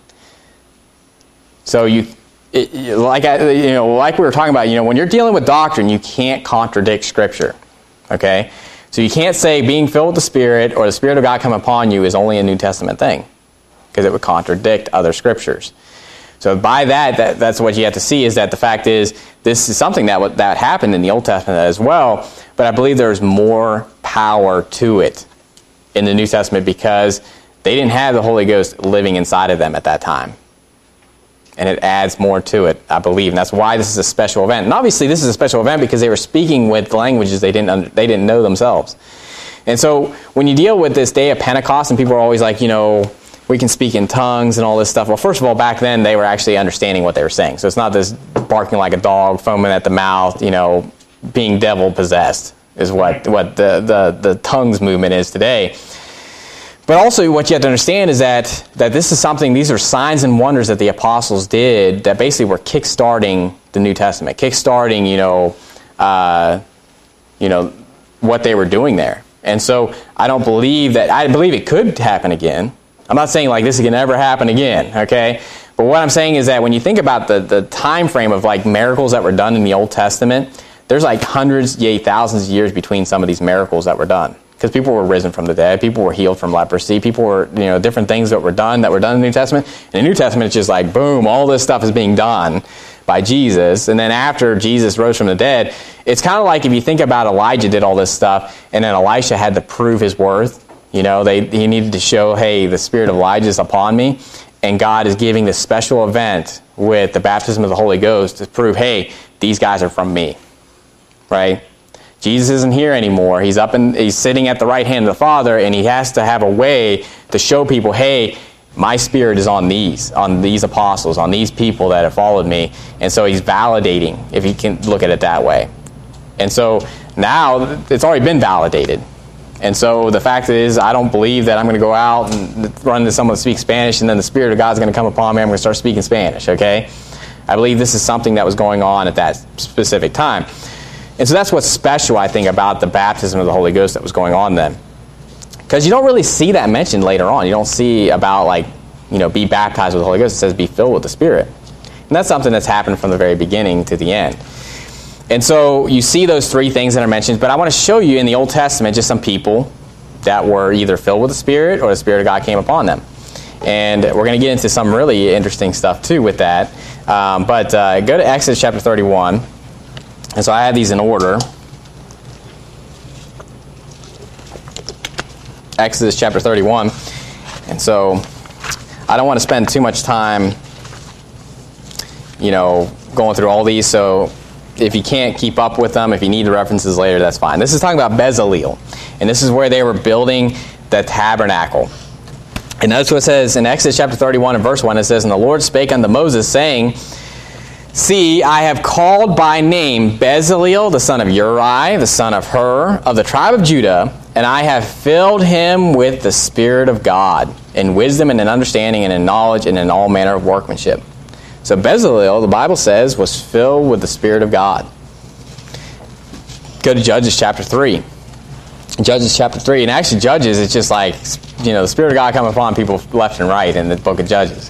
So you, it, like I, you know, like we were talking about, you know, when you're dealing with doctrine, you can't contradict Scripture. Okay, so you can't say being filled with the Spirit or the Spirit of God come upon you is only a New Testament thing, because it would contradict other Scriptures. So by that, that, that's what you have to see, is that the fact is this is something that that happened in the Old Testament as well, but I believe there's more power to it in the New Testament because they didn't have the Holy Ghost living inside of them at that time. And it adds more to it, I believe. And that's why this is a special event. And obviously this is a special event because they were speaking with languages they didn't under, they didn't know themselves. And so when you deal with this day of Pentecost, and people are always like, you know, we can speak in tongues and all this stuff. Well, first of all, back then they were actually understanding what they were saying. So it's not this barking like a dog, foaming at the mouth, you know, being devil possessed is what, what the, the, the tongues movement is today. But also what you have to understand is that, that this is something, these are signs and wonders that the apostles did that basically were kickstarting the New Testament, kickstarting, you know, uh, you know, what they were doing there. And so I don't believe that, I believe it could happen again. I'm not saying like this can never happen again, okay? But what I'm saying is that when you think about the, the time frame of like miracles that were done in the Old Testament, there's like hundreds, yea, thousands of years between some of these miracles that were done. Because people were risen from the dead, people were healed from leprosy, people were, you know, different things that were done that were done in the New Testament. In the New Testament, it's just like, boom, all this stuff is being done by Jesus. And then after Jesus rose from the dead, it's kind of like if you think about Elijah did all this stuff, and then Elisha had to prove his worth. You know, they he needed to show, hey, the spirit of Elijah is upon me. And God is giving this special event with the baptism of the Holy Ghost to prove, hey, these guys are from me. Right? Jesus isn't here anymore. He's up and he's sitting at the right hand of the Father, and he has to have a way to show people, hey, my spirit is on these, on these apostles, on these people that have followed me. And so he's validating, if you can look at it that way. And so now it's already been validated. And so the fact is, I don't believe that I'm going to go out and run into someone that speaks Spanish, and then the Spirit of God is going to come upon me, I'm going to start speaking Spanish, okay? I believe this is something that was going on at that specific time. And so that's what's special, I think, about the baptism of the Holy Ghost that was going on then. Because you don't really see that mentioned later on. You don't see about, like, you know, be baptized with the Holy Ghost. It says be filled with the Spirit. And that's something that's happened from the very beginning to the end. And so you see those three things that are mentioned. But I want to show you in the Old Testament just some people that were either filled with the Spirit or the Spirit of God came upon them. And we're going to get into some really interesting stuff, too, with that. Um, but uh, go to Exodus chapter thirty-one. And so I have these in order. Exodus chapter thirty-one. And so I don't want to spend too much time, you know, going through all these. So if you can't keep up with them, if you need the references later, that's fine. This is talking about Bezalel. And this is where they were building the tabernacle. And notice what it says in Exodus chapter thirty-one and verse one. It says, "And the Lord spake unto Moses, saying, See, I have called by name Bezalel, the son of Uri, the son of Hur, of the tribe of Judah, and I have filled him with the Spirit of God, in wisdom and in understanding and in knowledge and in all manner of workmanship." So Bezalel, the Bible says, was filled with the Spirit of God. Go to Judges chapter three. Judges chapter three. And actually Judges, it's just like, you know, the Spirit of God coming upon people left and right in the book of Judges.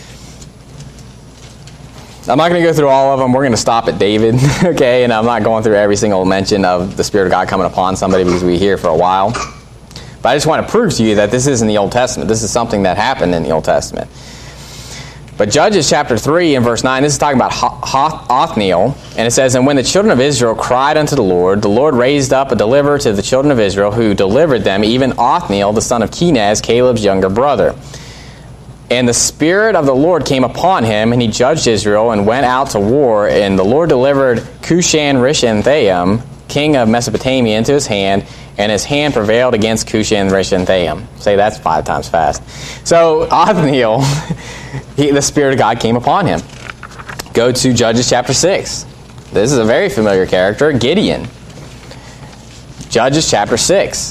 I'm not going to go through all of them. We're going to stop at David, okay? And I'm not going through every single mention of the Spirit of God coming upon somebody because we're here for a while. But I just want to prove to you that this is in the Old Testament. This is something that happened in the Old Testament. But Judges chapter three and verse nine, this is talking about Othniel. And it says, "And when the children of Israel cried unto the Lord, the Lord raised up a deliverer to the children of Israel, who delivered them, even Othniel, the son of Kenaz, Caleb's younger brother. And the Spirit of the Lord came upon him, and he judged Israel, and went out to war. And the Lord delivered Cushan-Rishathaim, king of Mesopotamia, into his hand, and his hand prevailed against Cushan-Rishathaim." Say that's five times fast. So Othniel, he, the Spirit of God came upon him. Go to Judges chapter six. This is a very familiar character, Gideon. Judges chapter six.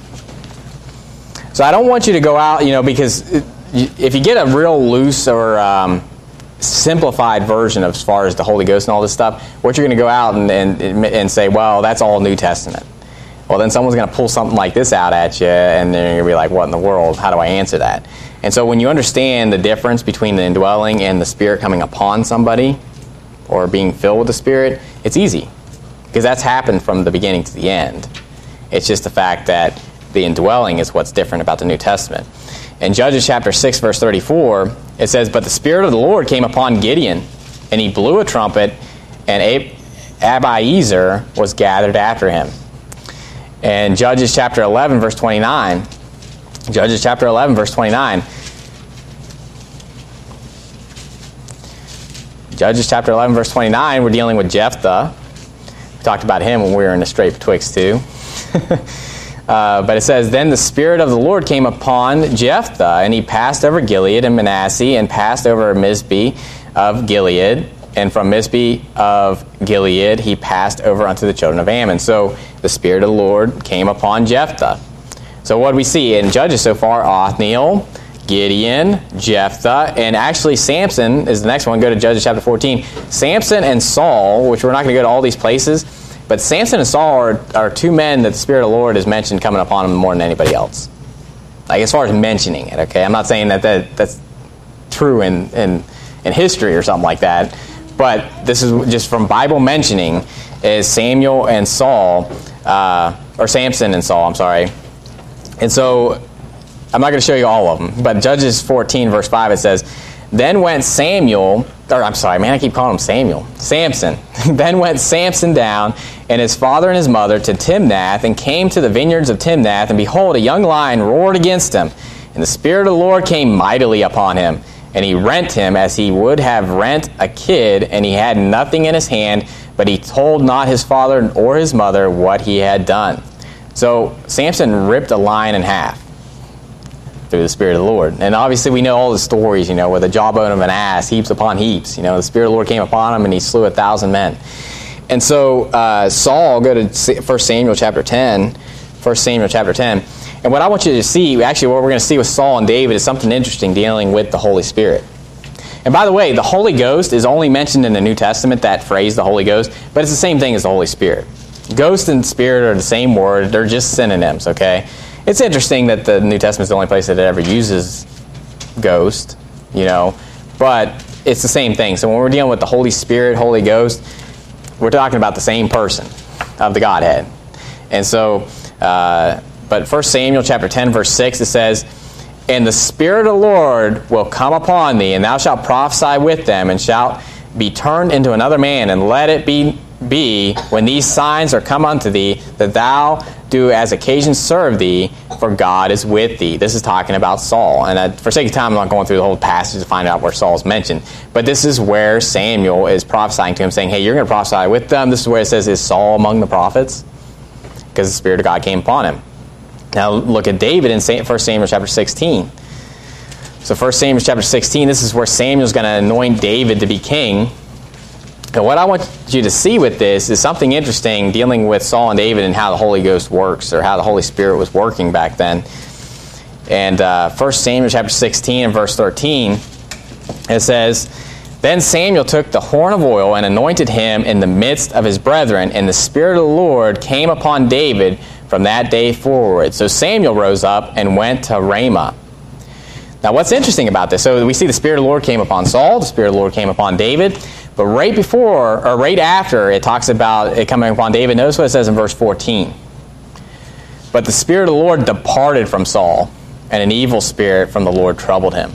So I don't want you to go out, you know, because It, if you get a real loose or um, simplified version of as far as the Holy Ghost and all this stuff, what you're going to go out and, and and say, well, that's all New Testament. Well, then someone's going to pull something like this out at you, and then you're going to be like, what in the world? How do I answer that? And so when you understand the difference between the indwelling and the Spirit coming upon somebody or being filled with the Spirit, it's easy because that's happened from the beginning to the end. It's just the fact that the indwelling is what's different about the New Testament. In Judges chapter six, verse thirty-four, it says, "But the Spirit of the Lord came upon Gideon, and he blew a trumpet, and Ab- Abiezer was gathered after him." And Judges chapter eleven, verse twenty-nine, Judges chapter eleven, verse twenty-nine, Judges chapter eleven, verse twenty-nine, we're dealing with Jephthah. We talked about him when we were in the Strait Betwixt too. Uh, but it says, "Then the Spirit of the Lord came upon Jephthah, and he passed over Gilead and Manasseh, and passed over Mizpeh of Gilead. And from Mizpeh of Gilead he passed over unto the children of Ammon." So the Spirit of the Lord came upon Jephthah. So what do we see in Judges so far? Othniel, Gideon, Jephthah, and actually Samson is the next one. Go to Judges chapter fourteen. Samson and Saul, which we're not going to go to all these places, but Samson and Saul are, are two men that the Spirit of the Lord has mentioned coming upon them more than anybody else. Like as far as mentioning it, okay? I'm not saying that, that that's true in, in, in history or something like that, but this is just from Bible mentioning is Samuel and Saul, uh, or Samson and Saul, I'm sorry. And so I'm not going to show you all of them, but Judges fourteen, verse five, it says, "Then went Samuel," or I'm sorry, man, I keep calling him Samuel. Samson. "Then went Samson down, and his father and his mother, to Timnath, and came to the vineyards of Timnath, and behold, a young lion roared against him. And the Spirit of the Lord came mightily upon him, and he rent him as he would have rent a kid, and he had nothing in his hand, but he told not his father or his mother what he had done." So Samson ripped a lion in half through the Spirit of the Lord. And obviously we know all the stories, you know, with the jawbone of an ass, heaps upon heaps. You know, the Spirit of the Lord came upon him and he slew a thousand men. And so uh, Saul, go to First Samuel chapter ten. First Samuel chapter ten. And what I want you to see, actually what we're going to see with Saul and David is something interesting dealing with the Holy Spirit. And by the way, the Holy Ghost is only mentioned in the New Testament, that phrase, the Holy Ghost, but it's the same thing as the Holy Spirit. Ghost and Spirit are the same word. They're just synonyms, okay? It's interesting that the New Testament is the only place that it ever uses ghost, you know, but it's the same thing. So when we're dealing with the Holy Spirit, Holy Ghost, we're talking about the same person of the Godhead. And so, uh, but First Samuel chapter ten, verse six, it says, "And the Spirit of the Lord will come upon thee, and thou shalt prophesy with them, and shalt be turned into another man, and let it be be, when these signs are come unto thee, that thou do as occasion serve thee, for God is with thee. This is talking about Saul. And I, for sake of time, I'm not going through the whole passage to find out where Saul's mentioned. But this is where Samuel is prophesying to him, saying, hey, you're going to prophesy with them. This is where it says, is Saul among the prophets? Because the Spirit of God came upon him. Now look at David in First Samuel chapter sixteen. So First Samuel chapter sixteen, this is where Samuel's going to anoint David to be king. And what I want you to see with this is something interesting dealing with Saul and David and how the Holy Ghost works, or how the Holy Spirit was working back then. And uh, First Samuel chapter sixteen and verse thirteen, it says, then Samuel took the horn of oil and anointed him in the midst of his brethren, and the Spirit of the Lord came upon David from that day forward. So Samuel rose up and went to Ramah. Now what's interesting about this, so we see the Spirit of the Lord came upon Saul, the Spirit of the Lord came upon David, but right before, or right after it talks about it coming upon David, notice what it says in verse fourteen. But the Spirit of the Lord departed from Saul, and an evil spirit from the Lord troubled him.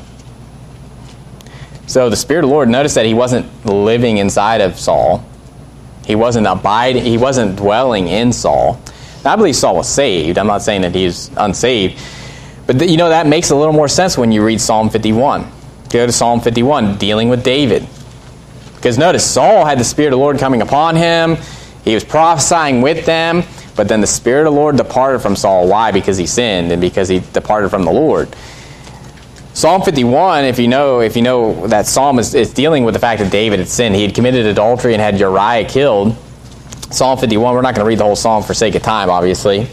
So the Spirit of the Lord, notice that he wasn't living inside of Saul. He wasn't abiding, he wasn't dwelling in Saul. Now, I believe Saul was saved. I'm not saying that he was unsaved. But th- you know, that makes a little more sense when you read Psalm fifty-one. Go to Psalm fifty-one, dealing with David. Because notice, Saul had the Spirit of the Lord coming upon him. He was prophesying with them. But then the Spirit of the Lord departed from Saul. Why? Because he sinned and because he departed from the Lord. Psalm fifty-one, if you know if you know that psalm is, is dealing with the fact that David had sinned. He had committed adultery and had Uriah killed. Psalm fifty-one, we're not going to read the whole psalm for sake of time, obviously.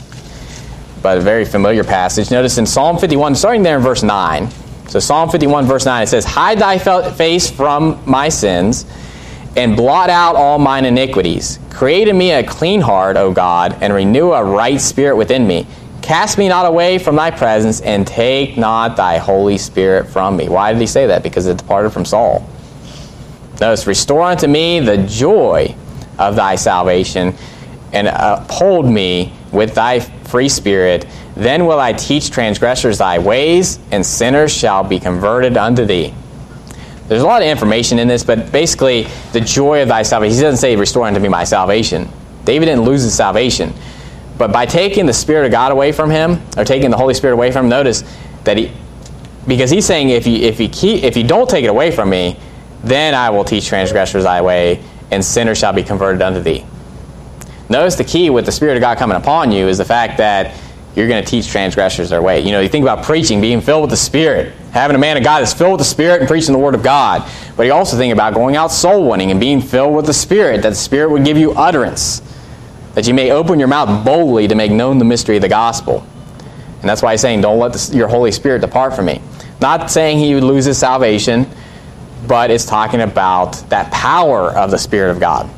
But a very familiar passage. Notice in Psalm fifty-one, starting there in verse nine. So Psalm fifty-one, verse nine, it says, hide thy face from my sins, and blot out all mine iniquities. Create in me a clean heart, O God, and renew a right spirit within me. Cast me not away from thy presence, and take not thy Holy Spirit from me. Why did he say that? Because it departed from Saul. Notice, restore unto me the joy of thy salvation, and uphold me with thy free spirit. Then will I teach transgressors thy ways, and sinners shall be converted unto thee. There's a lot of information in this, but basically, the joy of thy salvation. He doesn't say, restore unto me my salvation. David didn't lose his salvation. But by taking the Spirit of God away from him, or taking the Holy Spirit away from him, notice that he, because he's saying, if you if you keep, if you don't take it away from me, then I will teach transgressors thy way, and sinners shall be converted unto thee. Notice the key with the Spirit of God coming upon you is the fact that you're going to teach transgressors their way. You know, you think about preaching, being filled with the Spirit, having a man of God that's filled with the Spirit and preaching the Word of God. But you also think about going out soul winning and being filled with the Spirit, that the Spirit would give you utterance, that you may open your mouth boldly to make known the mystery of the gospel. And that's why he's saying, don't let the, your Holy Spirit depart from me. Not saying he would lose his salvation, but it's talking about that power of the Spirit of God.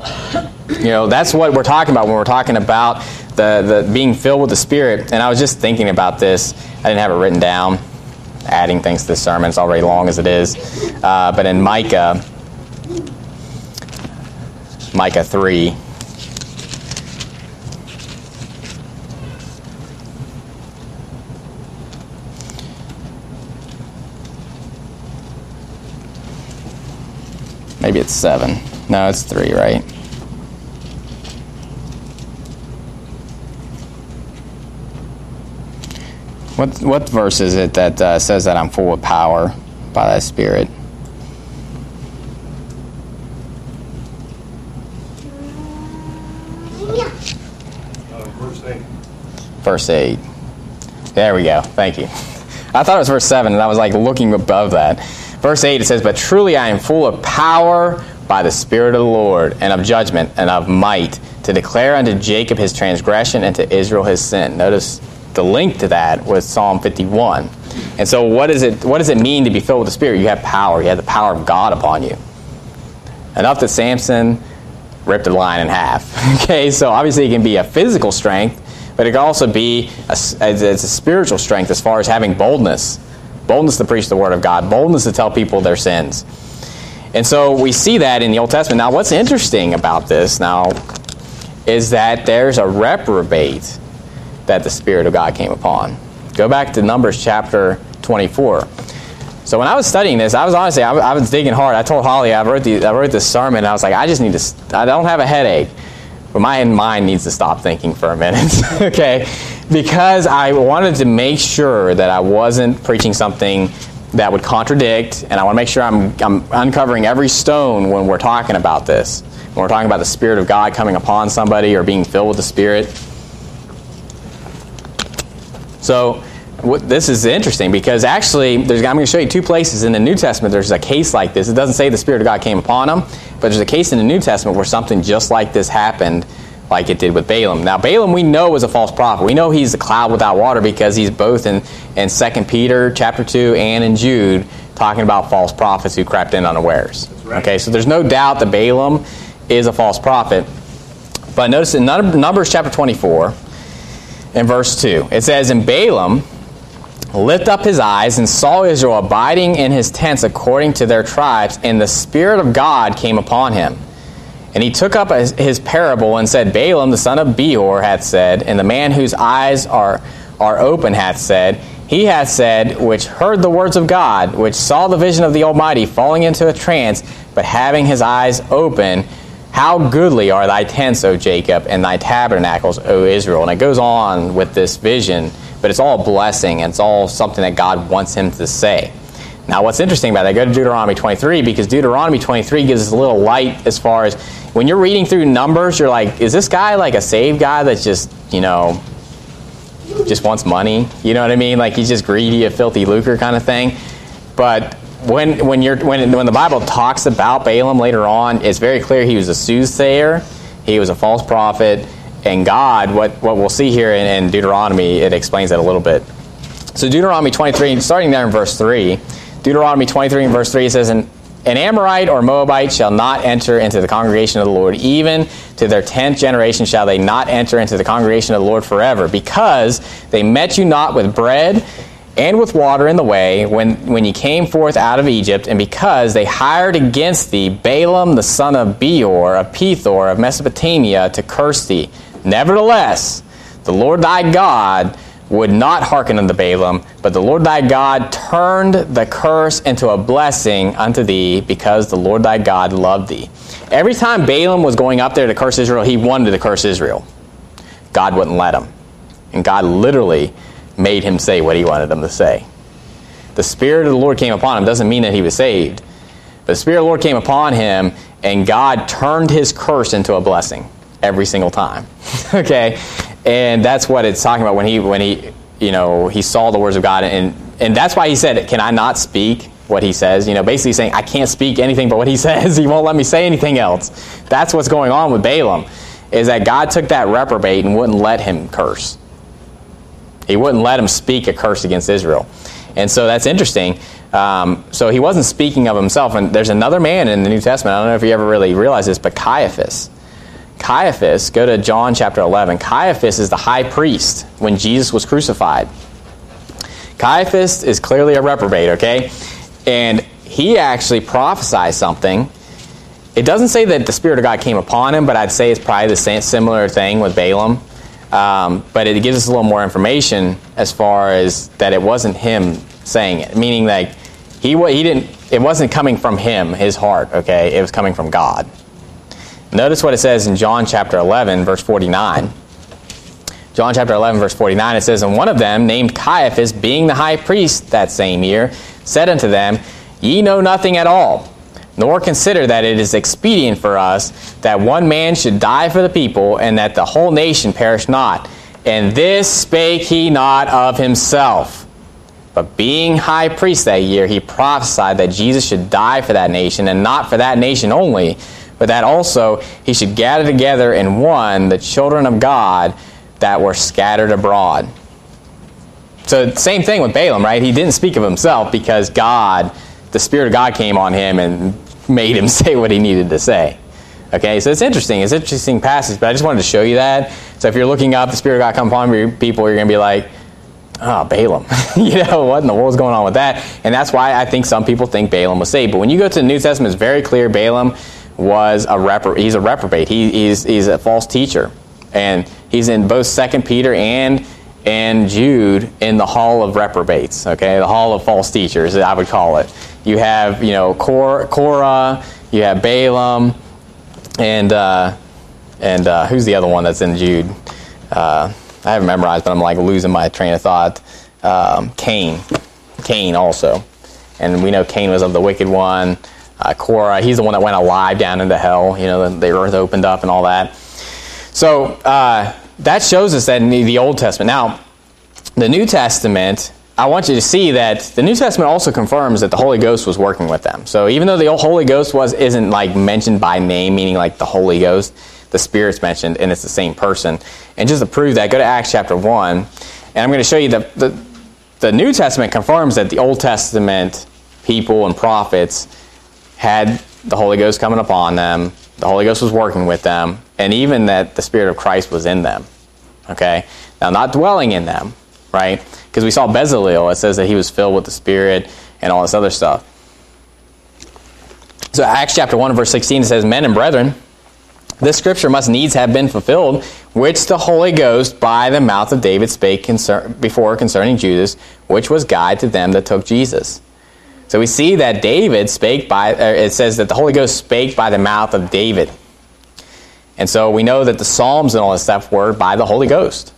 You know, that's what we're talking about when we're talking about the, the being filled with the Spirit. And I was just thinking about this. I didn't have it written down, adding things to this sermon. It's already long as it is. Uh, but in Micah, Micah three, maybe it's seven. No, it's three, right? What what verse is it that uh, says that I'm full of power by thy Spirit? Uh, verse eight. Verse eight. There we go. Thank you. I thought it was verse seven, and I was like looking above that. Verse eight, it says, but truly I am full of power by the Spirit of the Lord, and of judgment, and of might, to declare unto Jacob his transgression, and to Israel his sin. Notice the link to that was Psalm fifty-one. And so what is it, what does it mean to be filled with the Spirit? You have power. You have the power of God upon you. Enough that Samson ripped a lion in half. Okay, so obviously it can be a physical strength, but it can also be a, it's a spiritual strength as far as having boldness. Boldness to preach the Word of God. Boldness to tell people their sins. And so we see that in the Old Testament. Now what's interesting about this now is that there's a reprobate that the Spirit of God came upon. Go back to Numbers chapter twenty-four. So when I was studying this, I was honestly, I, I was digging hard. I told Holly, I wrote, the, I wrote this sermon, and I was like, I just need to, I don't have a headache, but my mind needs to stop thinking for a minute, okay? Because I wanted to make sure that I wasn't preaching something that would contradict, and I want to make sure I'm, I'm uncovering every stone when we're talking about this. When we're talking about the Spirit of God coming upon somebody or being filled with the Spirit. So what, this is interesting because actually, there's, I'm going to show you two places in the New Testament there's a case like this. It doesn't say the Spirit of God came upon him, but there's a case in the New Testament where something just like this happened, like it did with Balaam. Now, Balaam we know is a false prophet. We know he's a cloud without water because he's both in, in Second Peter chapter two and in Jude talking about false prophets who crept in unawares. Right. Okay, so there's no doubt that Balaam is a false prophet. But notice in Numbers chapter twenty-four, in verse two, it says, "And Balaam lift up his eyes and saw Israel abiding in his tents according to their tribes, and the Spirit of God came upon him. And he took up his parable and said, Balaam the son of Beor hath said, and the man whose eyes are, are open hath said, he hath said, which heard the words of God, which saw the vision of the Almighty, falling into a trance, but having his eyes open, how goodly are thy tents, O Jacob, and thy tabernacles, O Israel." And it goes on with this vision, but it's all a blessing, and it's all something that God wants him to say. Now, what's interesting about that, go to Deuteronomy twenty-three, because Deuteronomy twenty-three gives us a little light as far as, when you're reading through Numbers, you're like, is this guy like a saved guy that's just, you know, just wants money? You know what I mean? Like he's just greedy, a filthy lucre kind of thing. But when when you're when when the Bible talks about Balaam later on, it's very clear he was a soothsayer, he was a false prophet, and God, what, what we'll see here in, in Deuteronomy, it explains that a little bit. So Deuteronomy twenty-three, starting there in verse three, Deuteronomy twenty-three and verse three says, "An An Amorite or Moabite shall not enter into the congregation of the Lord, even to their tenth generation shall they not enter into the congregation of the Lord forever, because they met you not with bread and with water in the way when, when ye came forth out of Egypt, and because they hired against thee Balaam the son of Beor of Pethor of Mesopotamia to curse thee. Nevertheless, the Lord thy God would not hearken unto Balaam, but the Lord thy God turned the curse into a blessing unto thee, because the Lord thy God loved thee." Every time Balaam was going up there to curse Israel, he wanted to curse Israel. God wouldn't let him. And God literally made him say what he wanted him to say. The Spirit of the Lord came upon him. Doesn't mean that he was saved. But the Spirit of the Lord came upon him, and God turned his curse into a blessing every single time. Okay? And that's what it's talking about when he, when he, you know, he saw the words of God, and and that's why he said, "Can I not speak what he says?" You know, basically saying, I can't speak anything but what he says. He won't let me say anything else. That's what's going on with Balaam, is that God took that reprobate and wouldn't let him curse. He wouldn't let him speak a curse against Israel. And so that's interesting. Um, so he wasn't speaking of himself. And there's another man in the New Testament, I don't know if you ever really realized this, but Caiaphas. Caiaphas, go to John chapter eleven. Caiaphas is the high priest when Jesus was crucified. Caiaphas is clearly a reprobate, okay? And he actually prophesied something. It doesn't say that the Spirit of God came upon him, but I'd say it's probably the same, similar thing with Balaam. Um, but it gives us a little more information as far as that it wasn't him saying it, meaning like he he didn't. It wasn't coming from him, his heart, okay? It was coming from God. Notice what it says in John chapter eleven, verse forty-nine. John chapter eleven, verse forty-nine, it says, "And one of them, named Caiaphas, being the high priest that same year, said unto them, Ye know nothing at all, nor consider that it is expedient for us that one man should die for the people, and that the whole nation perish not. And this spake he not of himself. But being high priest that year, he prophesied that Jesus should die for that nation, and not for that nation only, but that also he should gather together in one the children of God that were scattered abroad." So same thing with Balaam, right? He didn't speak of himself because God, the Spirit of God came on him and made him say what he needed to say. Okay, so it's interesting. It's an interesting passage, but I just wanted to show you that. So if you're looking up, the Spirit of God come upon people, you're going to be like, oh, Balaam. You know, what in the world's going on with that? And that's why I think some people think Balaam was saved. But when you go to the New Testament, it's very clear Balaam was a repro- he's a reprobate. He, he's, he's a false teacher. And he's in both Second Peter and and Jude in the hall of reprobates, okay, the hall of false teachers, I would call it. You have, you know, Cor- Korah, you have Balaam, and uh, and uh, who's the other one that's in Jude? Uh, I haven't memorized, but I'm like losing my train of thought. Um, Cain, Cain also, and we know Cain was of the wicked one. Uh, Korah, he's the one that went alive down into hell. You know, the, the earth opened up and all that. So uh, that shows us that in the Old Testament. Now, the New Testament, I want you to see that the New Testament also confirms that the Holy Ghost was working with them. So even though the Holy Ghost was isn't like mentioned by name, meaning like the Holy Ghost, the Spirit's mentioned, and it's the same person. And just to prove that, go to Acts chapter one, and I'm going to show you that the, the New Testament confirms that the Old Testament people and prophets had the Holy Ghost coming upon them, the Holy Ghost was working with them, and even that the Spirit of Christ was in them. Okay? Now, not dwelling in them, right? Because we saw Bezalel, it says that he was filled with the Spirit and all this other stuff. So Acts chapter one, verse sixteen, it says, Men and brethren, this scripture must needs have been fulfilled, which the Holy Ghost by the mouth of David spake concern, before concerning Judas, which was guide to them that took Jesus. So we see that David spake by, it says that the Holy Ghost spake by the mouth of David. And so we know that the Psalms and all this stuff were by the Holy Ghost.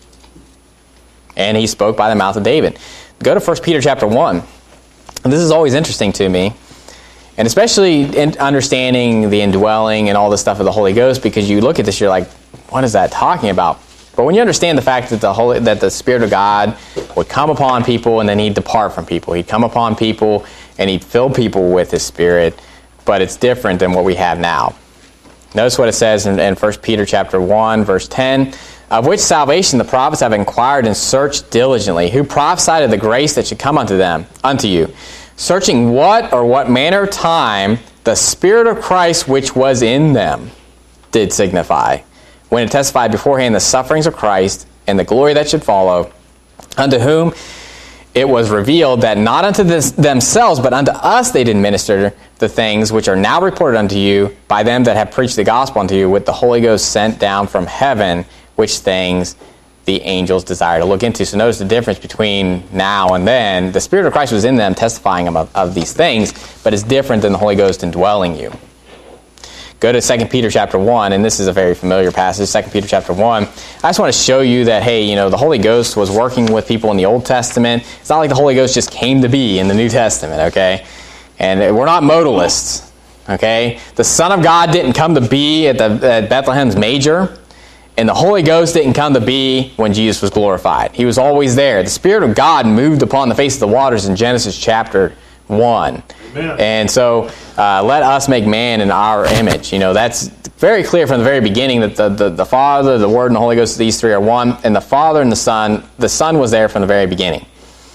And he spoke by the mouth of David. Go to First Peter chapter one. And this is always interesting to me. And especially in understanding the indwelling and all this stuff of the Holy Ghost, because you look at this, you're like, what is that talking about? But when you understand the fact that the Holy, that the Spirit of God would come upon people and then he'd depart from people. He'd come upon people and he'd fill people with his Spirit, but it's different than what we have now. Notice what it says in, in First Peter chapter one, verse ten, of which salvation the prophets have inquired and searched diligently, who prophesied of the grace that should come unto them, unto you, searching what or what manner of time the Spirit of Christ which was in them did signify, when it testified beforehand the sufferings of Christ and the glory that should follow, unto whom it was revealed that not unto this, themselves, but unto us they did minister the things which are now reported unto you by them that have preached the gospel unto you with the Holy Ghost sent down from heaven, which things the angels desire to look into. So notice the difference between now and then. The Spirit of Christ was in them testifying of, of these things, but it's different than the Holy Ghost indwelling you. Go to Second Peter chapter one, and this is a very familiar passage, Second Peter chapter one. I just want to show you that, hey, you know, the Holy Ghost was working with people in the Old Testament. It's not like the Holy Ghost just came to be in the New Testament, okay? And we're not modalists, okay? The Son of God didn't come to be at, the, at Bethlehem's manger, and the Holy Ghost didn't come to be when Jesus was glorified. He was always there. The Spirit of God moved upon the face of the waters in Genesis chapter one. Amen. And so uh, let us make man in our image. You know, that's very clear from the very beginning that the, the, the Father, the Word, and the Holy Ghost, these three are one. And the Father and the Son, the Son was there from the very beginning.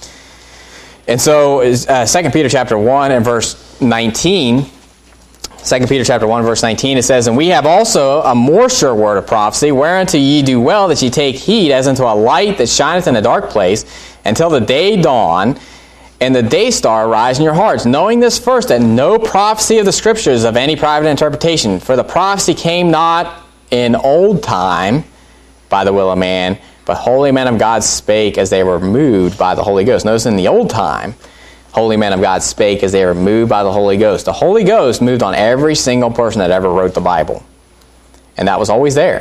And so uh, Second Peter chapter one and verse nineteen, Second Peter chapter one, verse nineteen, it says, And we have also a more sure word of prophecy, whereunto ye do well that ye take heed as unto a light that shineth in a dark place, until the day dawn, and the day star rise in your hearts, knowing this first, that no prophecy of the Scriptures of any private interpretation. For the prophecy came not in old time by the will of man, but holy men of God spake as they were moved by the Holy Ghost. Notice in the old time, holy men of God spake as they were moved by the Holy Ghost. The Holy Ghost moved on every single person that ever wrote the Bible. And that was always there.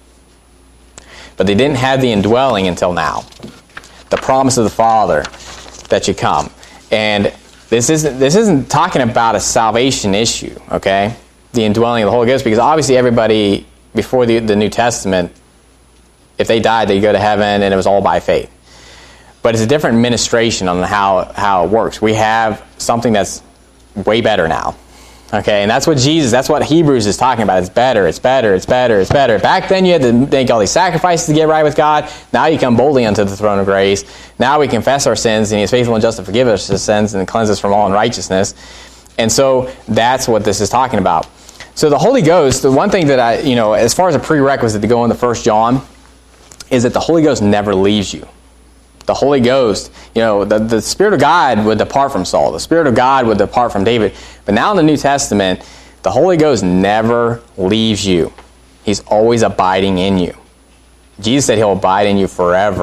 But they didn't have the indwelling until now. The promise of the Father that should come. And this isn't this isn't talking about a salvation issue, okay? The indwelling of the Holy Ghost, because obviously everybody before the, the New Testament, if they died, they'd go to heaven, and it was all by faith. But it's a different ministration on how, how it works. We have something that's way better now. Okay, and that's what Jesus, that's what Hebrews is talking about. It's better, it's better, it's better, it's better. Back then you had to make all these sacrifices to get right with God. Now you come boldly unto the throne of grace. Now we confess our sins, and He is faithful and just to forgive us our sins and cleanse us from all unrighteousness. And so that's what this is talking about. So the Holy Ghost, the one thing that I, you know, as far as a prerequisite to go into First John, is that the Holy Ghost never leaves you. The Holy Ghost, you know, the, the Spirit of God would depart from Saul. The Spirit of God would depart from David. But now in the New Testament, the Holy Ghost never leaves you. He's always abiding in you. Jesus said He'll abide in you forever.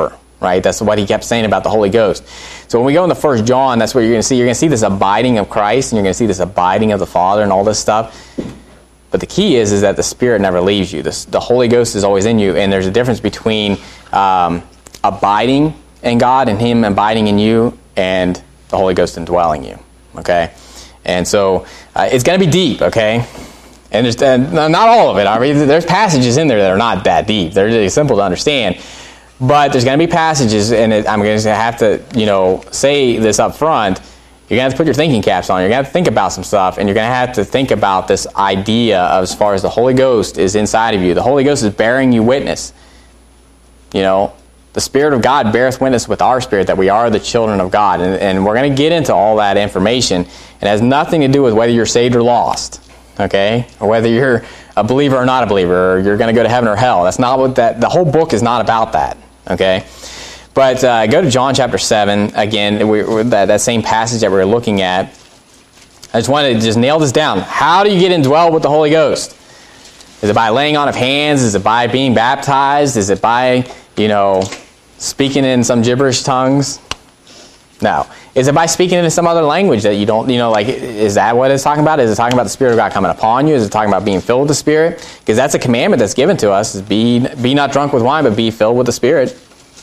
right? That's what he kept saying about the Holy Ghost. So when we go into First John, that's what you're going to see. You're going to see this abiding of Christ, and you're going to see this abiding of the Father and all this stuff. But the key is, is that the Spirit never leaves you. The, the Holy Ghost is always in you, and there's a difference between um, abiding in God and Him abiding in you and the Holy Ghost indwelling you, okay? And so uh, it's going to be deep, okay? And there's uh, not all of it. I mean, there's passages in there that are not that deep. They're really simple to understand. But there's going to be passages, and it, I'm going to have to, you know, say this up front. You're going to have to put your thinking caps on. You're going to have to think about some stuff, and you're going to have to think about this idea of as far as the Holy Ghost is inside of you. The Holy Ghost is bearing you witness. You know, the Spirit of God beareth witness with our spirit that we are the children of God. And, and we're going to get into all that information. It has nothing to do with whether you're saved or lost, okay? Or whether you're a believer or not a believer, or you're going to go to heaven or hell. That's not what that, the whole book is not about that, okay? But uh, go to John chapter seven, again, we, that, that same passage that we were looking at. I just wanted to just nail this down. How do you get indwelled with the Holy Ghost? Is it by laying on of hands? Is it by being baptized? Is it by, you know, speaking in some gibberish tongues? No. Is it by speaking in some other language that you don't, you know, like, is that what it's talking about? Is it talking about the Spirit of God coming upon you? Is it talking about being filled with the Spirit? Because that's a commandment that's given to us, is be, be not drunk with wine, but be filled with the Spirit.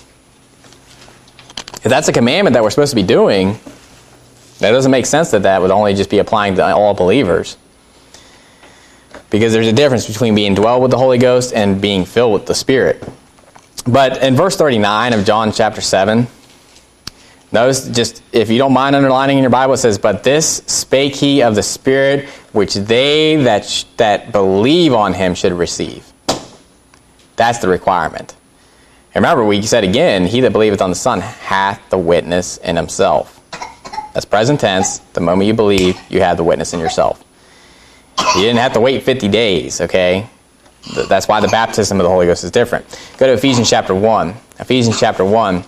If that's a commandment that we're supposed to be doing, that doesn't make sense that that would only just be applying to all believers. Because there's a difference between being dwelled with the Holy Ghost and being filled with the Spirit. But in verse thirty-nine of John chapter seven, notice, just if you don't mind underlining in your Bible, it says, "But this spake he of the Spirit, which they that sh- that believe on him should receive." That's the requirement. And remember, we said again, he that believeth on the Son hath the witness in himself. That's present tense. The moment you believe, you have the witness in yourself. You didn't have to wait fifty days, okay? That's why the baptism of the Holy Ghost is different. Go to Ephesians chapter one. Ephesians chapter one.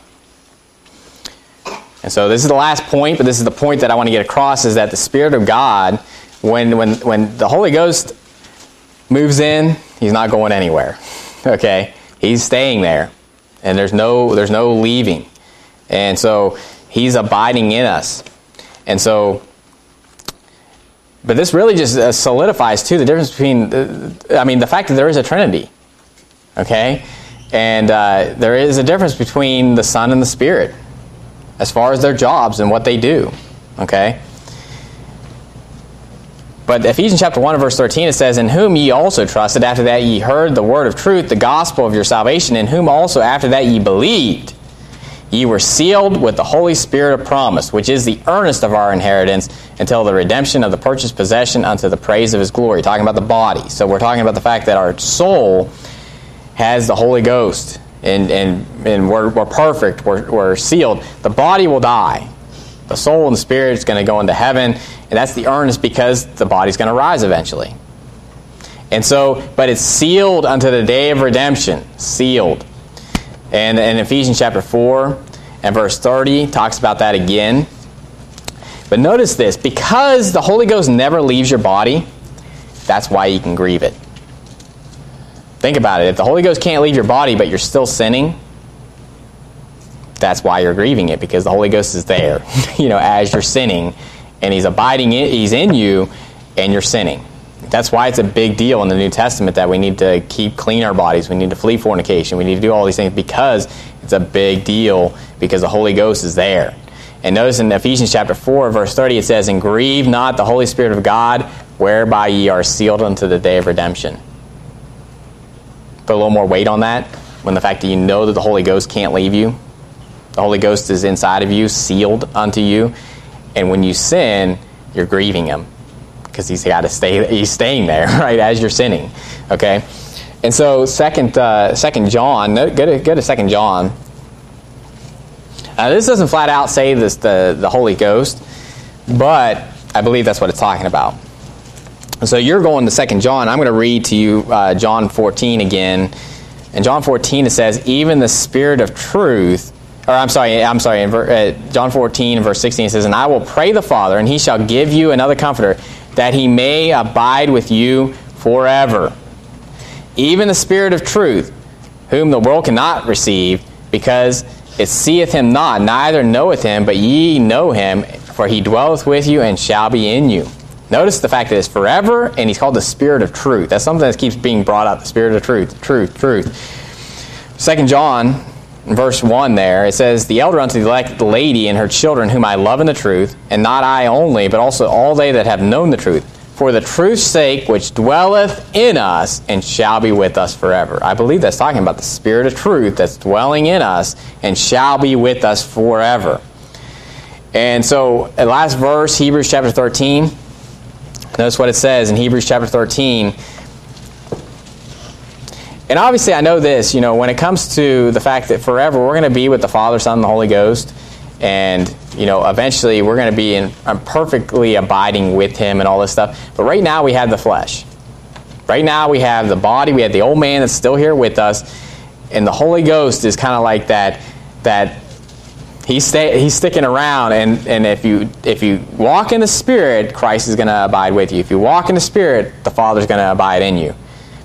And so this is the last point, but this is the point that I want to get across, is that the Spirit of God, when when when the Holy Ghost moves in, he's not going anywhere, okay? He's staying there. And there's no there's no leaving. And so he's abiding in us. And so, but this really just uh, solidifies, too, the difference between, uh, I mean, the fact that there is a Trinity. Okay? And uh, there is a difference between the Son and the Spirit as far as their jobs and what they do. Okay? But Ephesians chapter one, verse thirteen, it says, "In whom ye also trusted, after that ye heard the word of truth, the gospel of your salvation, in whom also after that ye believed, ye were sealed with the Holy Spirit of promise, which is the earnest of our inheritance, until the redemption of the purchased possession unto the praise of his glory." Talking about the body. So we're talking about the fact that our soul has the Holy Ghost, and, and, and we're, we're perfect, we're, we're sealed. The body will die. The soul and the spirit is going to go into heaven, and that's the earnest, because the body's going to rise eventually. And so, but it's sealed unto the day of redemption. Sealed. And in Ephesians chapter four and verse thirty talks about that again. But notice this, because the Holy Ghost never leaves your body, that's why you can grieve it. Think about it. If the Holy Ghost can't leave your body, but you're still sinning, that's why you're grieving it, because the Holy Ghost is there, you know, as you're sinning, and He's abiding in, He's in you, and you're sinning. That's why it's a big deal in the New Testament that we need to keep clean our bodies. We need to flee fornication. We need to do all these things, because it's a big deal, because the Holy Ghost is there. And notice in Ephesians chapter four, verse thirty, it says, "And grieve not the Holy Spirit of God, whereby ye are sealed unto the day of redemption." Put a little more weight on that, when the fact that you know that the Holy Ghost can't leave you. The Holy Ghost is inside of you, sealed unto you. And when you sin, you're grieving Him, because He's got to stay. He's staying there, right, as you're sinning. Okay, and so Second, uh, Second John. Go to go to Second John. Uh, this doesn't flat out say this the the Holy Ghost, but I believe that's what it's talking about. So you're going to Second John. I'm going to read to you uh, John fourteen again. In John fourteen, it says, "Even the Spirit of truth." Or I'm sorry, I'm sorry. In uh, John fourteen, and verse sixteen, it says, "And I will pray the Father, and He shall give you another Comforter, that He may abide with you forever. Even the Spirit of truth, whom the world cannot receive, because it seeth him not, neither knoweth him, but ye know him, for he dwelleth with you and shall be in you. Notice the fact that it's forever, and he's called the Spirit of truth. That's something that keeps being brought up, the Spirit of truth, truth, truth. Second John, in verse one there, it says, the elder unto the elect lady and her children, whom I love in the truth, and not I only, but also all they that have known the truth, for the truth's sake which dwelleth in us and shall be with us forever. I believe that's talking about the Spirit of truth that's dwelling in us and shall be with us forever. And so, the last verse, Hebrews chapter thirteen, notice what it says in Hebrews chapter thirteen. And obviously I know this, you know, when it comes to the fact that forever we're going to be with the Father, Son, and the Holy Ghost, and, you know, eventually we're going to be in um, perfectly abiding with Him and all this stuff. But right now we have the flesh. Right now we have the body, we have the old man that's still here with us, and the Holy Ghost is kind of like that, that he's, stay, he's sticking around, and, and if you if you walk in the Spirit, Christ is going to abide with you. If you walk in the Spirit, the Father's going to abide in you.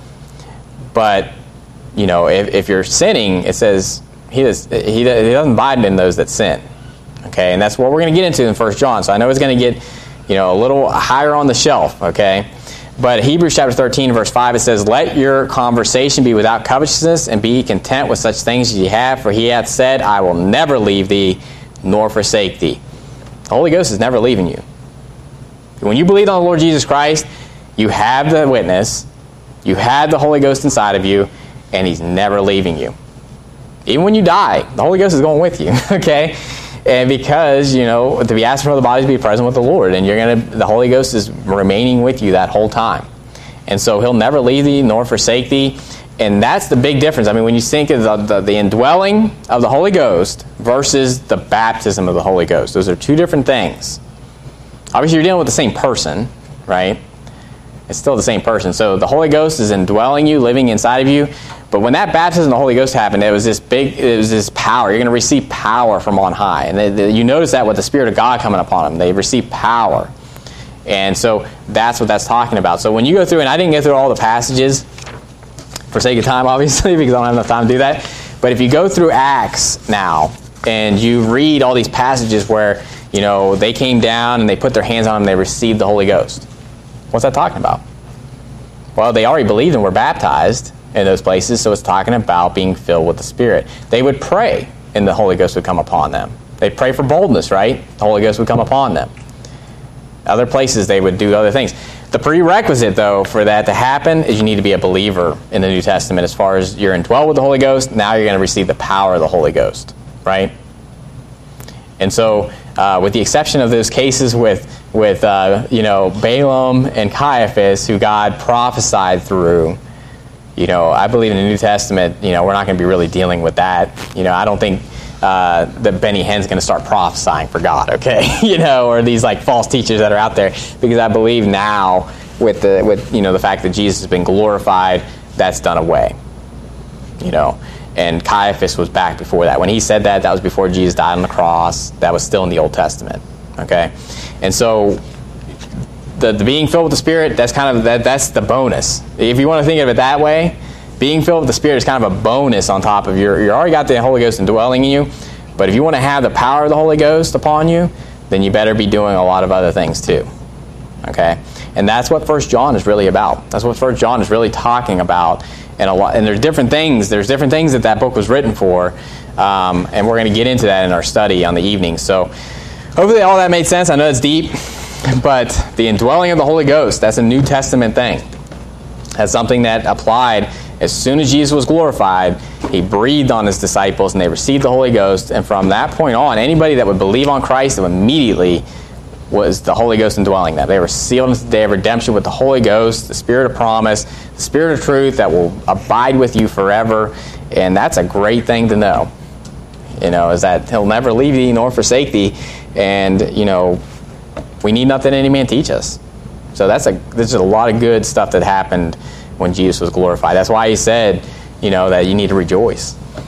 But, you know, if, if you're sinning, it says he, does, he, he doesn't abide in those that sin. Okay, and that's what we're going to get into in First John. So I know it's going to get, you know, a little higher on the shelf, okay? But Hebrews chapter thirteen, verse five, it says, let your conversation be without covetousness, and be content with such things as ye have, for he hath said, I will never leave thee, nor forsake thee. The Holy Ghost is never leaving you. When you believe on the Lord Jesus Christ, you have the witness, you have the Holy Ghost inside of you, and He's never leaving you. Even when you die, the Holy Ghost is going with you, okay? And because, you know, to be asking for the body to be present with the Lord, and you're going to, the Holy Ghost is remaining with you that whole time. And so He'll never leave thee nor forsake thee. And that's the big difference. I mean, when you think of the, the, the indwelling of the Holy Ghost versus the baptism of the Holy Ghost, those are two different things. Obviously, you're dealing with the same person, right? It's still the same person. So the Holy Ghost is indwelling you, living inside of you. But when that baptism of the Holy Ghost happened, it was this big, it was this power. You're going to receive power from on high. And they, they, you notice that with the Spirit of God coming upon them. They receive power. And so that's what that's talking about. So when you go through, and I didn't get through all the passages for sake of time, obviously, because I don't have enough time to do that. But if you go through Acts now, and you read all these passages where, you know, they came down and they put their hands on them and they received the Holy Ghost. What's that talking about? Well, they already believed and were baptized in those places, so it's talking about being filled with the Spirit. They would pray, and the Holy Ghost would come upon them. They'd pray for boldness, right? The Holy Ghost would come upon them. Other places, they would do other things. The prerequisite, though, for that to happen is you need to be a believer in the New Testament. As far as you're indwelled with the Holy Ghost, now you're going to receive the power of the Holy Ghost, right? And so, uh, with the exception of those cases with, with uh, you know, Balaam and Caiaphas, who God prophesied through, you know, I believe in the New Testament, you know, we're not going to be really dealing with that. You know, I don't think uh, that Benny Hinn's going to start prophesying for God, okay? you know, or these, like, false teachers that are out there. Because I believe now, with the, with you know, the fact that Jesus has been glorified, that's done away. You know, and Caiaphas was back before that. When he said that, that was before Jesus died on the cross. That was still in the Old Testament, okay? And so The, the being filled with the Spirit, that's kind of that, that's the bonus. If you want to think of it that way, being filled with the Spirit is kind of a bonus on top of your, you already got the Holy Ghost indwelling in you, but if you want to have the power of the Holy Ghost upon you, then you better be doing a lot of other things too. Okay? And that's what First John is really about. That's what First John is really talking about. And a lot, and there's different things, there's different things that that book was written for, um, and we're going to get into that in our study on the evening. So hopefully all that made sense. I know it's deep. But the indwelling of the Holy Ghost, that's a New Testament thing. That's something that applied as soon as Jesus was glorified. He breathed on His disciples and they received the Holy Ghost. And from that point on, anybody that would believe on Christ, immediately was the Holy Ghost indwelling them. They were sealed into the day of redemption with the Holy Ghost, the Spirit of promise, the Spirit of truth that will abide with you forever. And that's a great thing to know. You know, is that He'll never leave thee nor forsake thee. And, you know, we need not that any man teach us. So that's a there's a lot of good stuff that happened when Jesus was glorified. That's why He said, you know, that you need to rejoice.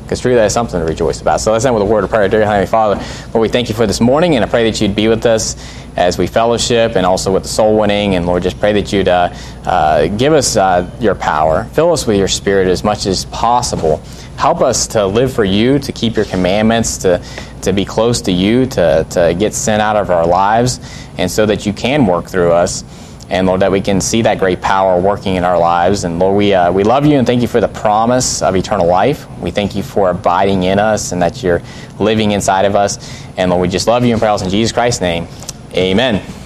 because truly that is something to rejoice about. So let's end with a word of prayer. Dear Heavenly Father, Lord, we thank you for this morning, and I pray that you'd be with us as we fellowship and also with the soul winning. And Lord, just pray that you'd uh, uh, give us uh, your power. Fill us with your Spirit as much as possible. Help us to live for you, to keep your commandments, to to be close to you, to, to get sin out of our lives, and so that you can work through us. And Lord, that we can see that great power working in our lives. And Lord, we uh, we love you and thank you for the promise of eternal life. We thank you for abiding in us and that you're living inside of us. And Lord, we just love you and pray in Jesus Christ's name. Amen.